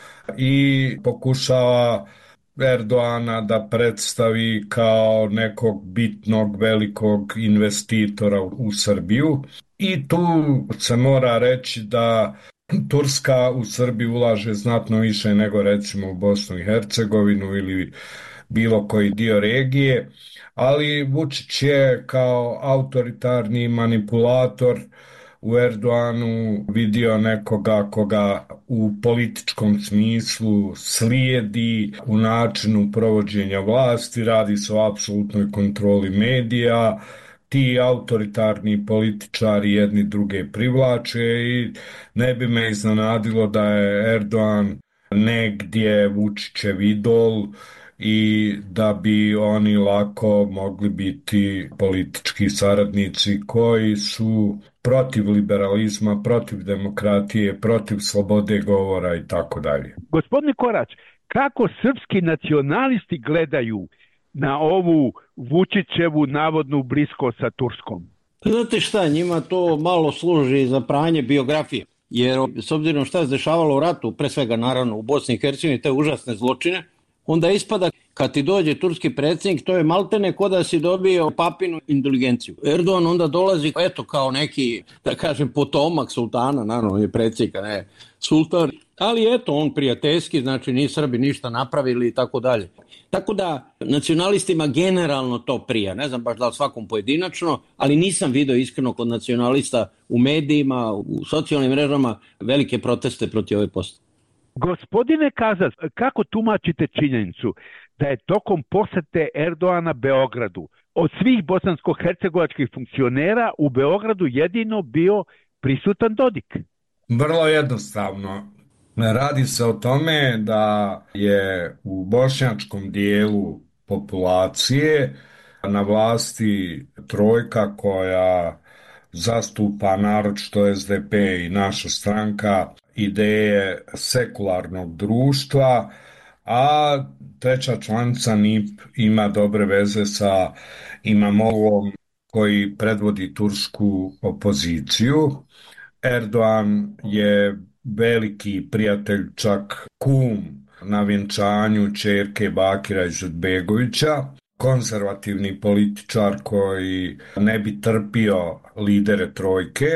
i pokušava Erdogana da predstavi kao nekog bitnog, velikog investitora u Srbiju. I tu se mora reći da Turska u Srbiji ulaže znatno više nego recimo u Bosnu i Hercegovinu ili bilo koji dio regije, ali Vučić je kao autoritarni manipulator u Erdoganu vidio nekoga koga u političkom smislu slijedi u načinu provođenja vlasti, radi se o apsolutnoj kontroli medija, ti autoritarni političari jedni druge privlače i ne bi me iznenadilo da je Erdogan negdje Vučićev idol i da bi oni lako mogli biti politički saradnici koji su protiv liberalizma, protiv demokratije, protiv slobode govora i tako dalje. Gospodine Korać, kako srpski nacionalisti gledaju na ovu Vučićevu navodnu bliskost sa Turskom? Znate šta, njima to malo služi za pranje biografije, jer s obzirom šta se dešavalo u ratu, pre svega naravno u Bosni i Hercegovini, te užasne zločine, onda ispada kad ti dođe turski predsjednik, to je maltene ko da si dobio papinu inteligenciju. Erdogan onda dolazi, eto kao neki, da kažem, potomak sultana, naravno on je predsjednik, ne sultan, ali eto on prijateljski, znači ni Srbi ništa napravili i tako dalje. Tako da nacionalistima generalno to prija, ne znam baš da li svakom pojedinačno, ali nisam vidio iskreno kod nacionalista u medijima, u socijalnim mrežama velike proteste protiv ove postave. Gospodine Kazac, kako tumačite činjenicu da je tokom posete Erdogana Beogradu od svih bosansko-hercegovačkih funkcionera u Beogradu jedino bio prisutan Dodik? Vrlo jednostavno. Radi se o tome da je u bošnjačkom dijelu populacije na vlasti trojka koja zastupa naročito es de pe i naša stranka ideje sekularnog društva, a treća članica en i pe ima dobre veze sa Imamogluom koji predvodi tursku opoziciju. Erdogan je veliki prijatelj, čak kum na vjenčanju ćerke Bakira Izetbegovića, konzervativni političar koji ne bi trpio lidere trojke,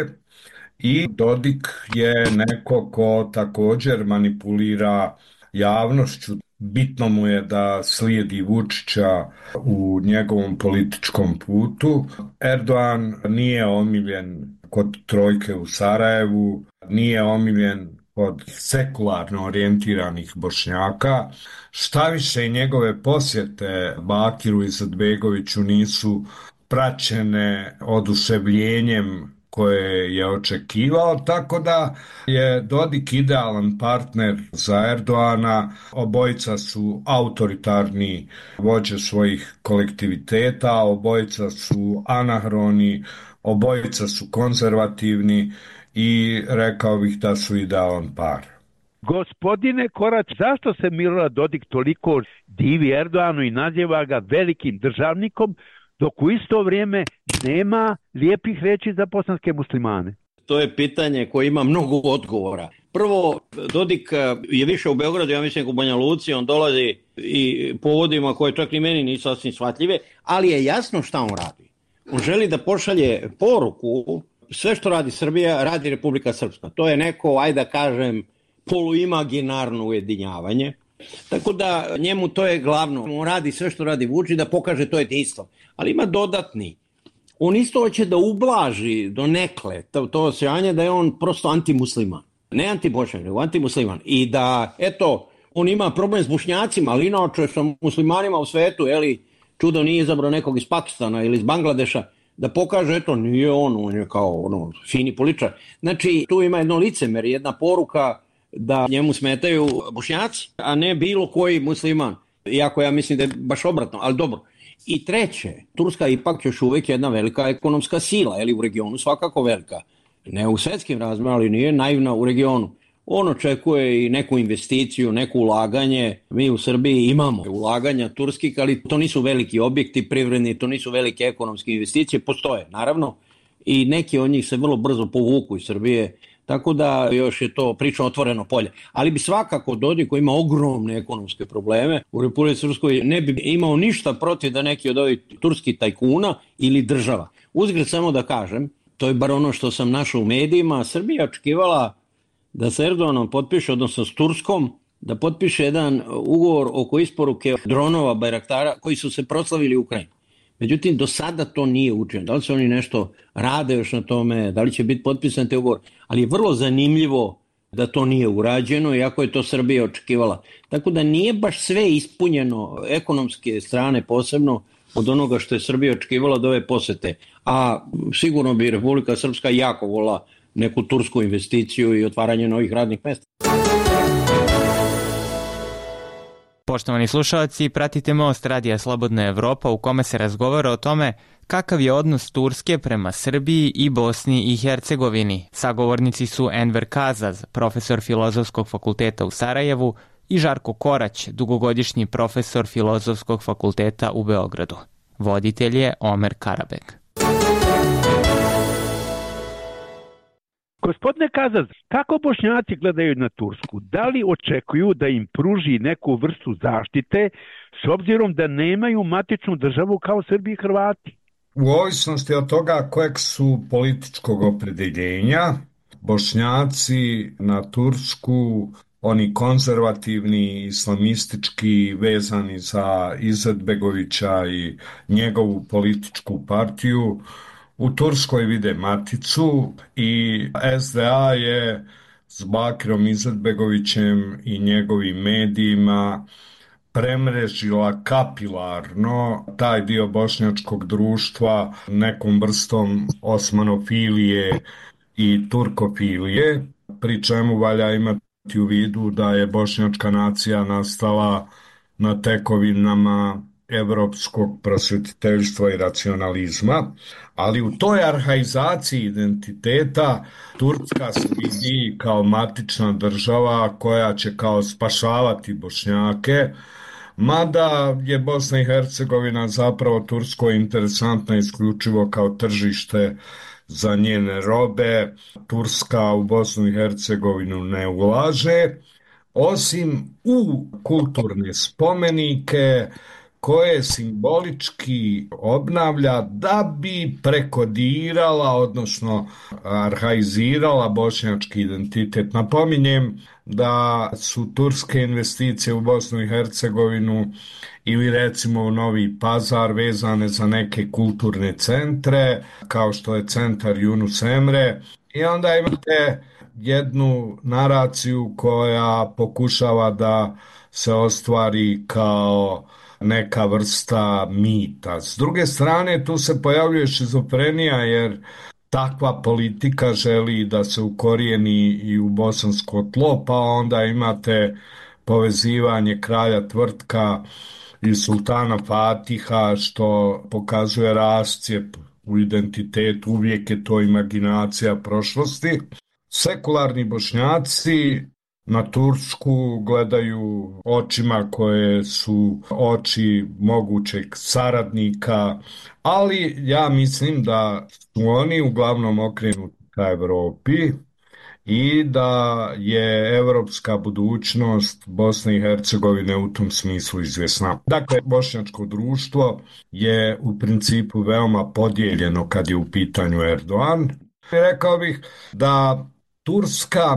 i Dodik je neko ko također manipulira javnošću. Bitno mu je da slijedi Vučića u njegovom političkom putu. Erdogan nije omiljen kod trojke u Sarajevu, nije omiljen kod sekularno orijentiranih Bošnjaka. Šta više, njegove posjete Bakiru Izetbegoviću nisu praćene oduševljenjem koje je očekivao, tako da je Dodik idealan partner za Erdogana. Obojica su autoritarni vođe svojih kolektiviteta, obojica su anahroni, obojica su konzervativni i rekao bih da su idealan par. Gospodine Korać, zašto se Milorad Dodik toliko divi Erdoganu i naziva ga velikim državnikom, dok u isto vrijeme nema lijepih reči za bosanske muslimane? To je pitanje koje ima mnogo odgovora. Prvo, Dodik je više u Beogradu, ja mislim u Banja Luci, on dolazi i povodima koje čak ni meni nisu sasvim shvatljive, ali je jasno šta on radi. On želi da pošalje poruku, sve što radi Srbija, radi Republika Srpska. To je neko, ajde da kažem, poluimaginarno ujedinjavanje. Tako da njemu to je glavno. On radi sve što radi Vučić da pokaže to jedinstvo. Ali ima dodatni. On isto hoće da ublaži do nekle to, to osjećanje da je on prosto antimusliman. Ne antibošnjak, nego antimusliman. I da, eto, on ima problem s Bošnjacima, ali inače sa muslimanima u svetu, eli, čudo nije izabrao nekog iz Pakistana ili iz Bangladeša, da pokaže, eto, nije on, on je kao ono, fini političar. Znači, tu ima jedno licemer, jedna poruka da njemu smetaju Bošnjaci, a ne bilo koji musliman. Iako ja mislim da je baš obratno, ali dobro. I treće, Turska je ipak još uvijek jedna velika ekonomska sila, ili u regionu svakako velika. Ne u svjetskim razmjerima, ali nije naivna u regionu. on očekuje i neku investiciju, neko ulaganje. Mi u Srbiji imamo ulaganja turskih, ali to nisu veliki objekti privredni, to nisu velike ekonomske investicije, postoje naravno i neki od njih se vrlo brzo povuku iz Srbije, tako da još je to priča otvoreno polje. Ali bi svakako Dodik koji ima ogromne ekonomske probleme u Republici Srpskoj ne bi imao ništa protiv da neki od ovih turskih tajkuna ili država. Uzgred samo da kažem, to je bar ono što sam našao u medijima, Srbija očekivala da se Erdoganom potpiše, odnosno s Turskom, da potpiše jedan ugovor oko isporuke dronova Bajraktara koji su se proslavili u Ukrajini. Međutim, do sada to nije učinjeno. Da li se oni nešto rade još na tome, da li će biti potpisan te ugovor, ali je vrlo zanimljivo da to nije urađeno, iako je to Srbija očekivala. Tako da nije baš sve ispunjeno ekonomske strane posebno od onoga što je Srbija očekivala od ove posete. A sigurno bi Republika Srpska jako volila neku tursku investiciju i otvaranje novih radnih mesta. Poštovani slušalci, pratite Most Radija Slobodna Evropa u kome se razgovara o tome kakav je odnos Turske prema Srbiji i Bosni i Hercegovini. Sagovornici su Enver Kazaz, profesor Filozofskog fakulteta u Sarajevu, i Žarko Korać, dugogodišnji profesor Filozofskog fakulteta u Beogradu. Voditelj je Omer Karabek. Gospodine Kazaz, kako Bošnjaci gledaju na Tursku? Da li očekuju da im pruži neku vrstu zaštite s obzirom da nemaju matičnu državu kao Srbi i Hrvati? U ovisnosti od toga kojeg su političkog opredeljenja, Bošnjaci na Tursku, oni konzervativni, islamistički, vezani za Izetbegovića i njegovu političku partiju, u Turskoj vide maticu i S D A je s Bakirom Izetbegovićem i njegovim medijima premrežila kapilarno taj dio bošnjačkog društva nekom vrstom osmanofilije i turkofilije, pri čemu valja imati u vidu da je bošnjačka nacija nastala na tekovinama evropskog prosvetiteljstva i racionalizma, ali u toj arhaizaciji identiteta Turska se vidi kao matična država koja će kao spašavati Bošnjake, mada je Bosna i Hercegovina zapravo Turskoj interesantna isključivo kao tržište za njene robe. Turska u Bosnu i Hercegovinu ne ulaže, osim u kulturne spomenike koje simbolički obnavlja da bi prekodirala, odnosno arhaizirala bošnjački identitet. Napominjem da su turske investicije u Bosnu i Hercegovinu ili recimo u Novi Pazar vezane za neke kulturne centre, kao što je centar Yunus Emre, i onda imate jednu naraciju koja pokušava da se ostvari kao neka vrsta mita. S druge strane, tu se pojavljuje šizofrenija, jer takva politika želi da se ukorijeni i u bosansko tlo, pa onda imate povezivanje kralja Tvrtka i sultana Fatiha, što pokazuje rascijep u identitetu, uvijek je to imaginacija prošlosti. Sekularni Bošnjaci na Tursku gledaju očima koje su oči mogućeg saradnika, ali ja mislim da su oni uglavnom okrenuti ka Evropi i da je evropska budućnost Bosne i Hercegovine u tom smislu izvjesna. Dakle, bošnjačko društvo je u principu veoma podijeljeno kad je u pitanju Erdogan. Rekao bih da Turska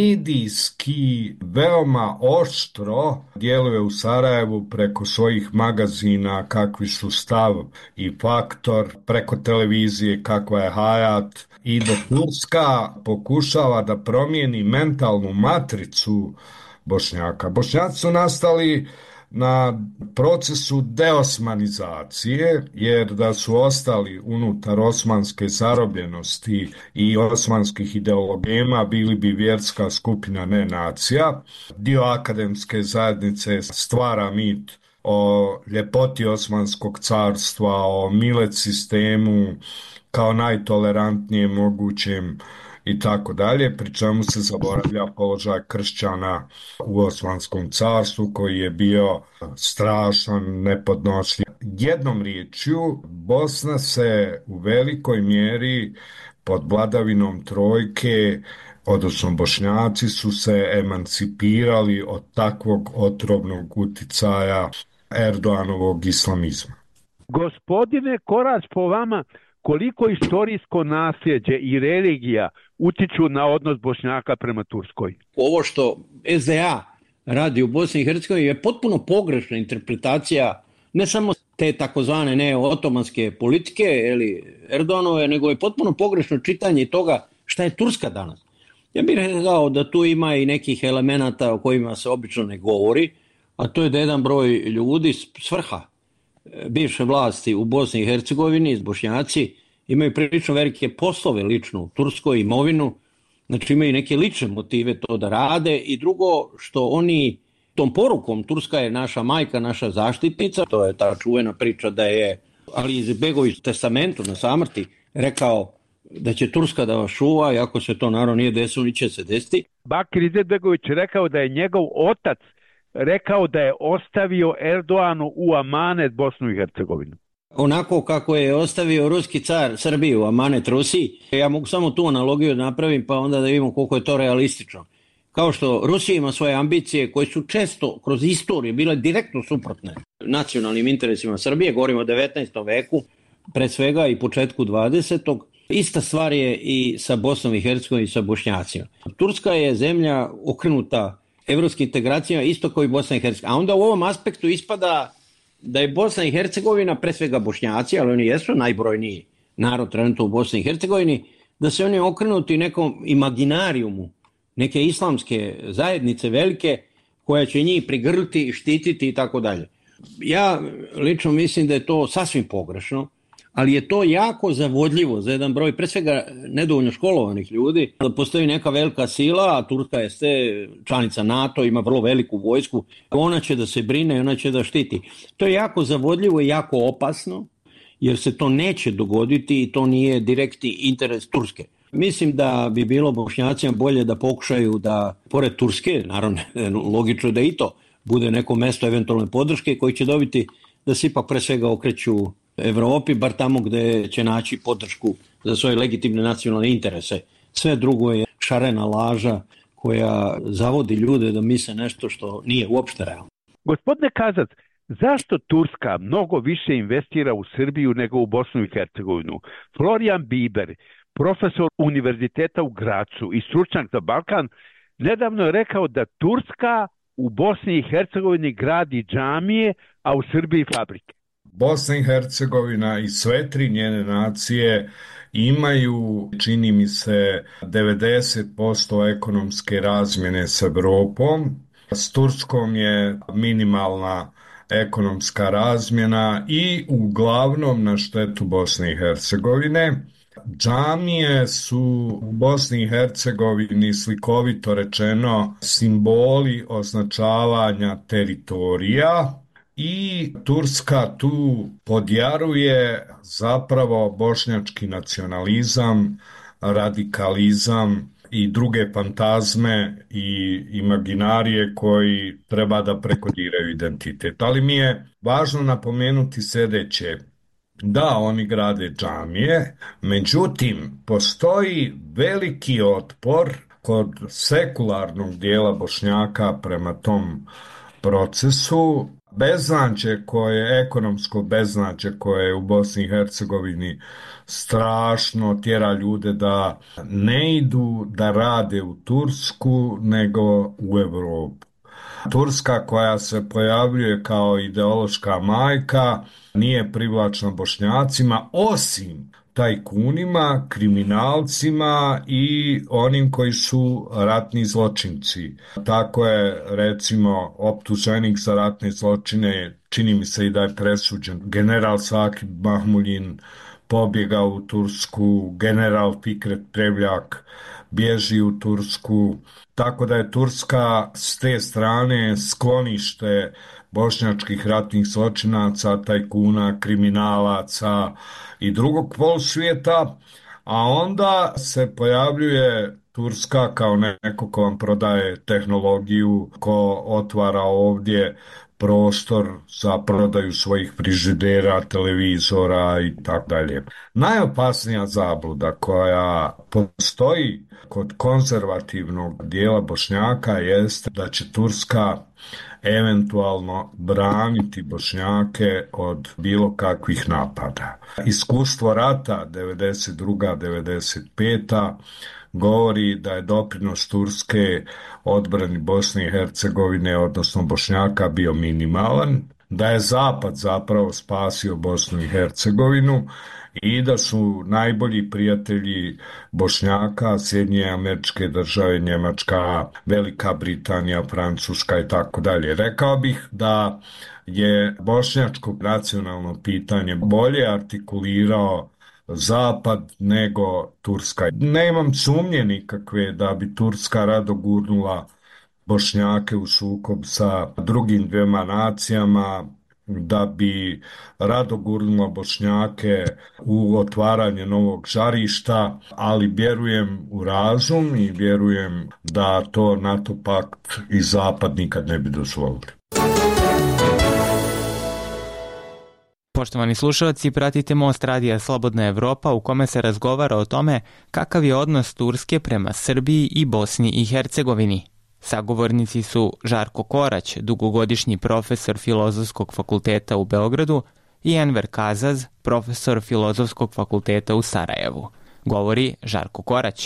medijski veoma oštro djeluje u Sarajevu preko svojih magazina kakvi su Stav i Faktor, preko televizije kakva je Hayat, i da Turska pokušava da promijeni mentalnu matricu Bošnjaka. Bošnjaci su nastali na procesu deosmanizacije, jer da su ostali unutar osmanske zarobljenosti i osmanskih ideologema, bili bi vjerska skupina, ne nacija. Dio akademske zajednice stvara mit o ljepoti Osmanskog carstva, o milet sistemu kao najtolerantnijem mogućem i tako dalje, pri čemu se zaboravlja položaj kršćana u Osmanskom carstvu koji je bio strašan, nepodnošljiv. Jednom riječju, Bosna se u velikoj mjeri pod vladavinom trojke, odnosno Bošnjaci su se emancipirali od takvog otrovnog uticaja Erdoganovog islamizma. Gospodine Korać, po vama, koliko istorijsko nasljeđe i religija utiču na odnos Bošnjaka prema Turskoj? Ovo što S D A radi u Bosni i Hercegovini je potpuno pogrešna interpretacija ne samo te takozvane neo-otomanske politike ili Erdoganove, nego je potpuno pogrešno čitanje toga šta je Turska danas. Ja bih rekao da tu ima i nekih elemenata o kojima se obično ne govori, a to je da jedan broj ljudi s vrha bivše vlasti u Bosni i Hercegovini, Bošnjaci, imaju prilično velike poslove lično u Turskoj, imovinu, znači imaju neke lične motive to da rade, i drugo što oni tom porukom Turska je naša majka, naša zaštitnica, to je ta čuvena priča da je Ali Izetbegović u testamentu na samrti rekao da će Turska da vas čuva, i ako se to naravno nije desilo, ni će se desiti. Bakir Izetbegović rekao da je njegov otac rekao da je ostavio Erdoganu u amanet Bosnu i Hercegovinu. Onako kako je ostavio ruski car Srbiju u amanet Rusiji, ja mogu samo tu analogiju da napravim pa onda da vidimo koliko je to realistično. Kao što Rusija ima svoje ambicije koje su često kroz istoriju bile direktno suprotne nacionalnim interesima Srbije, govorimo o devetnaestom veku, pre svega i početku dvadesetog. Ista stvar je i sa Bosnom i Hercegovinom i sa Bošnjacima. Turska je zemlja okrenuta evropskim integracijama isto kao i Bosna i Hercegovina. A onda u ovom aspektu ispada da je Bosna i Hercegovina, pre svega Bošnjaci, ali oni jesu najbrojniji narod trenutno u Bosni i Hercegovini, da se oni okrenuti nekom imaginarijumu, neke islamske zajednice velike koja će njih prigrliti, štititi i tako dalje. Ja lično mislim da je to sasvim pogrešno, ali je to jako zavodljivo za jedan broj, pre svega nedovoljno školovanih ljudi, da postoji neka velika sila, a Turska je članica NATO, ima vrlo veliku vojsku, ona će da se brine i ona će da štiti. To je jako zavodljivo i jako opasno, jer se to neće dogoditi i to nije direktni interes Turske. Mislim da bi bilo Bošnjacima bolje da pokušaju da, pored Turske, naravno logično da i to bude neko mesto eventualne podrške koji će dobiti da se ipak pre svega okreću Evropi, bar tamo gde će naći podršku za svoje legitimne nacionalne interese. Sve drugo je šarena laža koja zavodi ljude da misle nešto što nije uopšte realno. Gospodine Kazac, zašto Turska mnogo više investira u Srbiju nego u Bosnu i Hercegovinu? Florijan Biber, profesor univerziteta u Gracu i stručnjak za Balkan, nedavno je rekao da Turska u Bosni i Hercegovini gradi džamije, a u Srbiji fabrike. Bosna i Hercegovina i sve tri njene nacije imaju, čini mi se, devedeset posto ekonomske razmjene s Evropom. S Turskom je minimalna ekonomska razmjena i uglavnom na štetu Bosne i Hercegovine. Džamije su u Bosni i Hercegovini, slikovito rečeno, simboli označavanja teritorija, i Turska tu podjaruje zapravo bošnjački nacionalizam, radikalizam i druge fantazme i imaginarije koji treba da prekodiraju identitet. Ali mi je važno napomenuti sljedeće. Da, oni grade džamije, međutim, postoji veliki otpor kod sekularnog dijela Bošnjaka prema tom procesu. Beznađe koje, ekonomsko beznađe koje je u Bosni i Hercegovini strašno tjera ljude da ne idu da rade u Tursku nego u Evropu. Turska koja se pojavljuje kao ideološka majka nije privlačna Bošnjacima osim tajkunima, kriminalcima i onim koji su ratni zločinci. Tako je, recimo, optuženik za ratne zločine, čini mi se i da je presuđen, general Sakip Mahmuljin pobjegao u Tursku, general Fikret Prevljak bježi u Tursku, tako da je Turska s te strane sklonište bošnjačkih ratnih zločinaca, tajkuna, kriminalaca i drugog polusvijeta, a onda se pojavljuje Turska kao neko ko vam prodaje tehnologiju, ko otvara ovdje prostor za prodaju svojih frižidera, televizora i tako dalje. Najopasnija zabluda koja postoji kod konzervativnog dijela Bošnjaka jeste da će Turska eventualno braniti Bošnjake od bilo kakvih napada. Iskustvo rata devedeset druga devedeset peta govori da je doprinos Turske odbrani Bosne i Hercegovine, odnosno Bošnjaka, bio minimalan, da je Zapad zapravo spasio Bosnu i Hercegovinu i da su najbolji prijatelji Bošnjaka Sjedinjene Američke Države, Njemačka, Velika Britanija, Francuska i tako dalje. Rekao bih da je bošnjačko nacionalno pitanje bolje artikulirao Zapad nego Turska. Nemam sumnje nikakve da bi Turska rado gurnula Bošnjake u sukob sa drugim dvema nacijama, da bi rado gurnula Bošnjake u otvaranje novog žarišta, ali vjerujem u razum i vjerujem da to NATO pakt i Zapad nikad ne bi dozvolili. Poštovani slušalci, pratite Most radija Slobodna Evropa u kome se razgovara o tome kakav je odnos Turske prema Srbiji i Bosni i Hercegovini. Sagovornici su Žarko Korać, dugogodišnji profesor Filozofskog fakulteta u Beogradu, i Enver Kazaz, profesor Filozofskog fakulteta u Sarajevu. Govori Žarko Korać.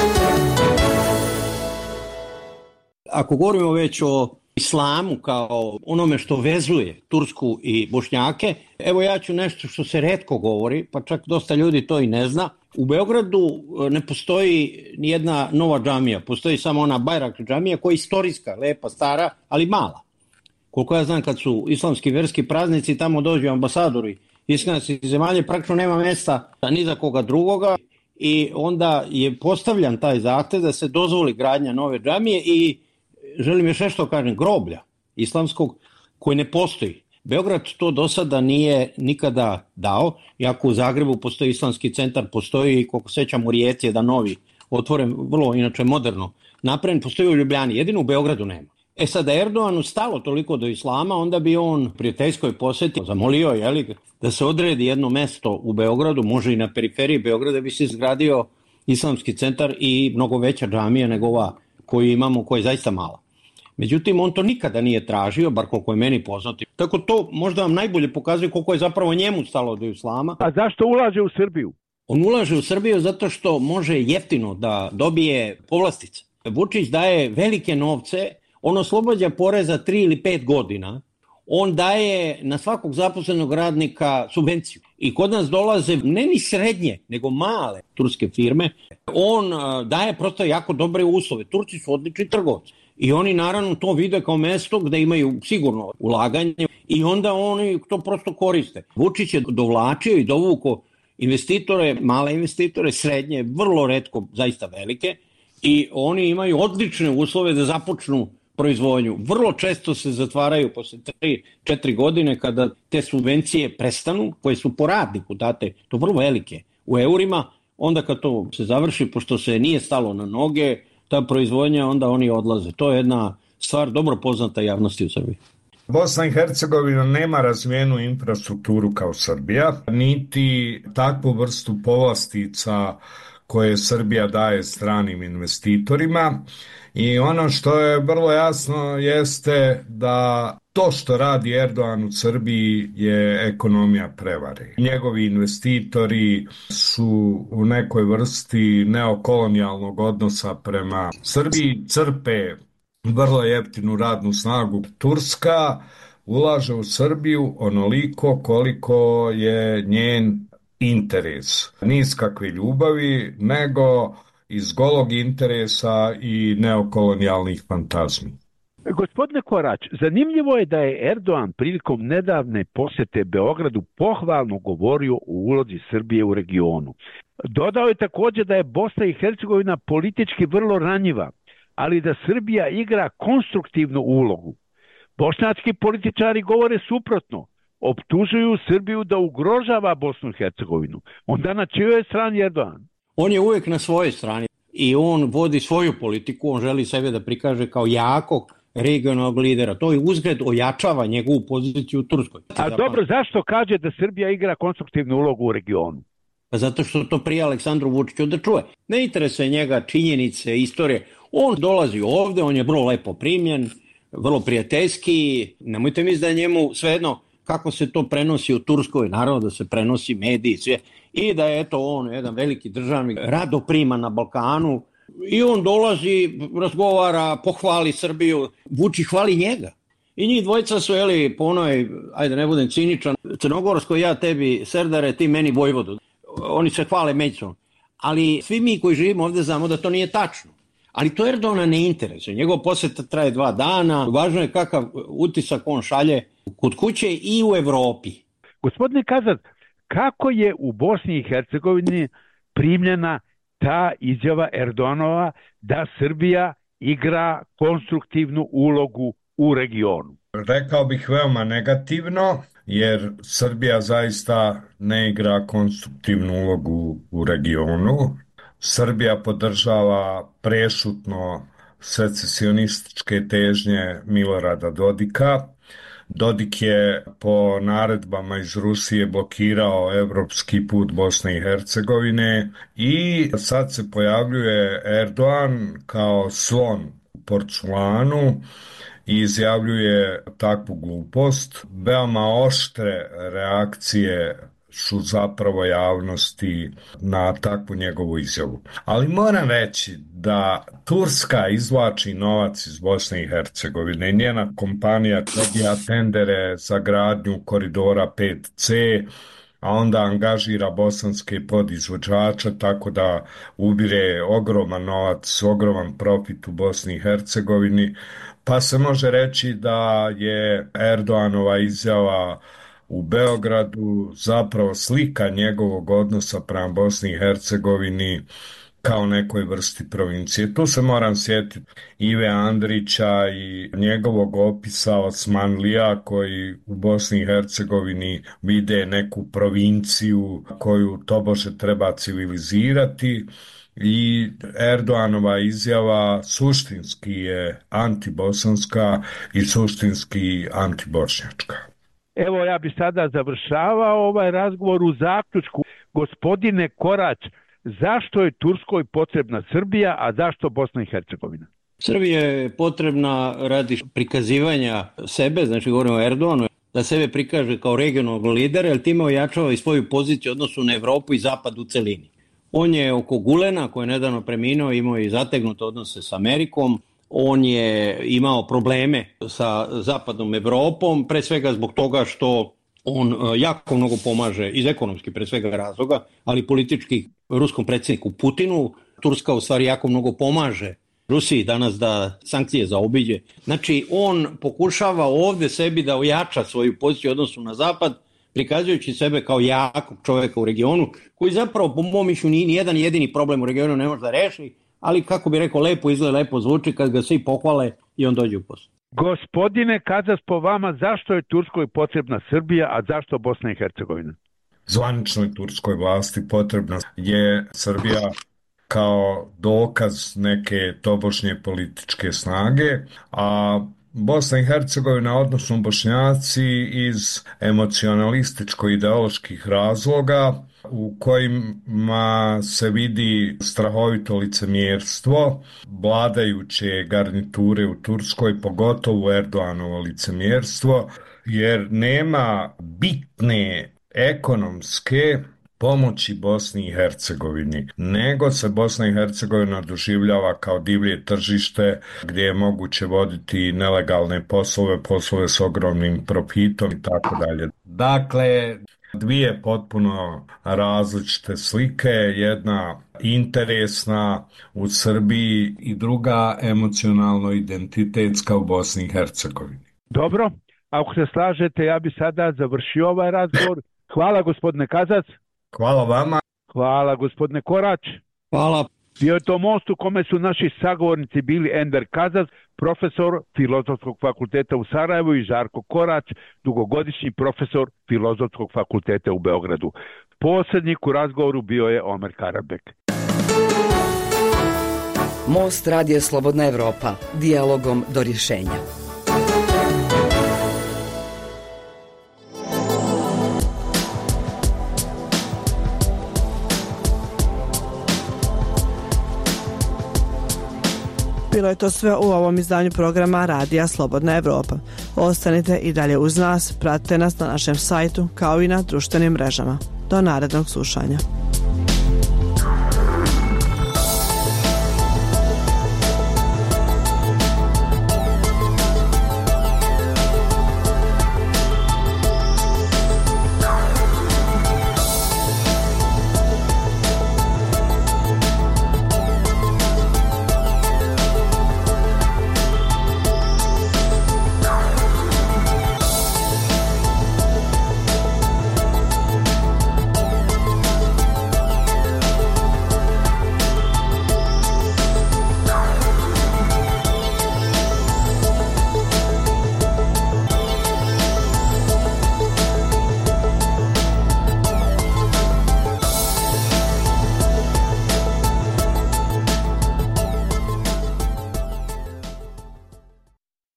Ako govorimo već o islamu kao onome što vezuje Tursku i Bošnjake, evo ja ću nešto što se retko govori, pa čak dosta ljudi to i ne zna. U Beogradu ne postoji nijedna nova džamija, postoji samo ona Bajrak džamija koja je istorijska, lepa, stara, ali mala. Koliko ja znam, kad su islamski verski praznici, tamo dođu ambasadori islamskih zemalja, praktično nema mjesta ni za koga drugoga i onda je postavljan taj zahtev da se dozvoli gradnja nove džamije i želim još nešto kažem, groblja islamskog koji ne postoji. Beograd to do sada nije nikada dao, iako u Zagrebu postoji islamski centar, postoji i koliko sećam u Rijeci jedan novi, otvoren, vrlo inače moderno napravljen, postoji u Ljubljani, jedino u Beogradu nema. E sad, da Erdoganu stalo toliko do islama, onda bi on prijateljskoj posjeti zamolio jeli, da se odredi jedno mesto u Beogradu, može i na periferiji Beograda, bi se izgradio islamski centar i mnogo veća džamija nego ova koju imamo, koja je zaista mala. Međutim, on to nikada nije tražio, bar koliko je meni poznati. Tako to možda vam najbolje pokazuje koliko je zapravo njemu stalo do islama. A zašto ulaže u Srbiju? On ulaže u Srbiju zato što može jeftino da dobije povlastice. Vučić daje velike novce, on oslobađa poreza tri ili pet godina, on daje na svakog zaposlenog radnika subvenciju. I kod nas dolaze ne ni srednje, nego male turske firme. On daje prosto jako dobre uslove. Turci su odlični trgovci. I oni naravno to vide kao mesto gde imaju sigurno ulaganje i onda oni to prosto koriste. Vučić je dovlačio i dovuko investitore, male investitore, srednje, vrlo retko, zaista velike, i oni imaju odlične uslove da započnu proizvodnju. Vrlo često se zatvaraju posle tri četiri godine kada te subvencije prestanu, koje su po radniku date, to vrlo velike, u eurima, onda kad to se završi, pošto se nije stalo na noge, ta proizvodnja, onda oni odlaze. To je jedna stvar dobro poznata javnosti u Srbiji. Bosna i Hercegovina nema razvijenu infrastrukturu kao Srbija, niti takvu vrstu povlastica koje Srbija daje stranim investitorima. I ono što je vrlo jasno jeste da to što radi Erdogan u Srbiji je ekonomija prevare. Njegovi investitori su u nekoj vrsti neokolonijalnog odnosa prema Srbiji, crpe vrlo jeftinu radnu snagu. Turska ulaže u Srbiju onoliko koliko je njen interes. Ni iz kakve ljubavi, nego iz golog interesa i neokolonijalnih fantazmi. Gospodine Korać, zanimljivo je da je Erdogan prilikom nedavne posjete Beogradu pohvalno govorio o ulozi Srbije u regionu. Dodao je također da je Bosna i Hercegovina politički vrlo ranjiva, ali da Srbija igra konstruktivnu ulogu. Bošnjački političari govore suprotno, optužuju Srbiju da ugrožava Bosnu i Hercegovinu. Onda na čijoj je strani Erdogan? On je uvijek na svojoj strani i on vodi svoju politiku, on želi sebe da prikaže kao jakog regionalnog lidera. To je uzgled ojačava njegovu poziciju u Turskoj. A dobro, zašto kaže da Srbija igra konstruktivnu ulogu u regionu? Pa zato što to prije Aleksandru Vučiću da čuje. Ne interesuje njega činjenice, istorije. On dolazi ovde, on je vrlo lepo primljen, vrlo prijateljski. Nemojte misliti da je njemu svejedno kako se to prenosi u Turskoj, naravno da se prenosi mediji, sve. I da je eto on jedan veliki državnik, rado prima na Balkanu. I on dolazi, razgovara, pohvali Srbiju, Vučić hvali njega. I njih dvojica su, jeli, po onoj, ajde ne budem ciničan, crnogorskoj ja tebi Serdare, ti meni Vojvodu. Oni se hvale međusobno. Ali svi mi koji živimo ovdje znamo da to nije tačno. Ali to Erdogana ne interesuje. Njegov posjeta traje dva dana. Važno je kakav utisak on šalje kod kuće i u Evropi. Gospodine Kazat, kako je u Bosni i Hercegovini primljena ta izjava Erdoganova da Srbija igra konstruktivnu ulogu u regionu? Rekao bih veoma negativno, jer Srbija zaista ne igra konstruktivnu ulogu u regionu. Srbija podržava prešutno secesionističke težnje Milorada Dodika. Dodik je po naredbama iz Rusije blokirao evropski put Bosne i Hercegovine i sad se pojavljuje Erdogan kao slon u porculanu i izjavljuje takvu glupost. Veoma oštre reakcije su zapravo javnosti na takvu njegovu izjavu. Ali moram reći da Turska izvlači novac iz Bosne i Hercegovine. Njena kompanija dobija tendere za gradnju koridora pet ce, a onda angažira bosanske podizvođača, tako da ubire ogroman novac, ogroman profit u Bosni i Hercegovini. Pa se može reći da je Erdoganova izjava u Beogradu zapravo slika njegovog odnosa prema Bosni i Hercegovini kao nekoj vrsti provincije. Tu se moram sjetiti Ive Andrića i njegovog opisa Osmanlija koji u Bosni i Hercegovini vide neku provinciju koju tobože treba civilizirati. I Erdoganova izjava suštinski je antibosanska i suštinski antibošnjačka. Evo, ja bi sada završavao ovaj razgovor u zaključku. Gospodine Korać, zašto je Turskoj potrebna Srbija, a zašto Bosna i Hercegovina? Srbija je potrebna radi prikazivanja sebe, znači govorimo o Erdoganu, da sebe prikaže kao regionalnog lidera, jer time ojačava i svoju poziciju u odnosu na Evropu i Zapad u celini. On je oko Gulena, koji je nedavno preminuo, imao i zategnute odnose s Amerikom. On je imao probleme sa zapadnom Evropom, pre svega zbog toga što on jako mnogo pomaže iz ekonomskih pre svega razloga, ali politički ruskom predsjedniku Putinu. Turska u stvari jako mnogo pomaže Rusiji danas da sankcije zaobiđe. Znači on pokušava ovdje sebi da ojača svoju poziciju u odnosu na zapad, prikazujući sebe kao jakog čovjeka u regionu, koji zapravo po mom mišljenju ni jedan jedini problem u regionu ne može da reši, ali kako bi rekao, lepo izgleda, lepo zvuči kad ga svi pohvale i on dođe u posao. Gospodine Kazas, po vama, zašto je Turskoj potrebna Srbija, a zašto Bosna i Hercegovina? Zvaničnoj turskoj vlasti potrebna je Srbija kao dokaz neke tobožnje političke snage, a Bosna i Hercegovina, odnosno Bošnjaci, iz emocionalističko-ideoloških razloga u kojima se vidi strahovito licemjerstvo vladajuće garniture u Turskoj, pogotovo Erdoganovo licemjerstvo, jer nema bitne ekonomske pomoći Bosni i Hercegovini, nego se Bosna i Hercegovina doživljava kao divlje tržište gdje je moguće voditi nelegalne poslove, poslove s ogromnim profitom i tako dalje. Dakle, dvije potpuno različite slike, jedna interesna u Srbiji i druga emocionalno identitetska u Bosni i Hercegovini. Dobro, ako se slažete, ja bi sada završio ovaj razgovor. Hvala gospodine Kazac. Hvala vama. Hvala gospodine Korać. Hvala. Bio je to most u kome su naši sagovornici bili Enver Kazac, profesor Filozofskog fakulteta u Sarajevu, i Žarko Korać, dugogodišnji profesor Filozofskog fakulteta u Beogradu. Posrednik u razgovoru bio je Omer Karabek. Most Radija Slobodna Evropa, dijalogom do rješenja. Bilo je to sve u ovom izdanju programa Radija Slobodna Evropa. Ostanite i dalje uz nas, pratite nas na našem sajtu kao i na društvenim mrežama. Do narednog slušanja.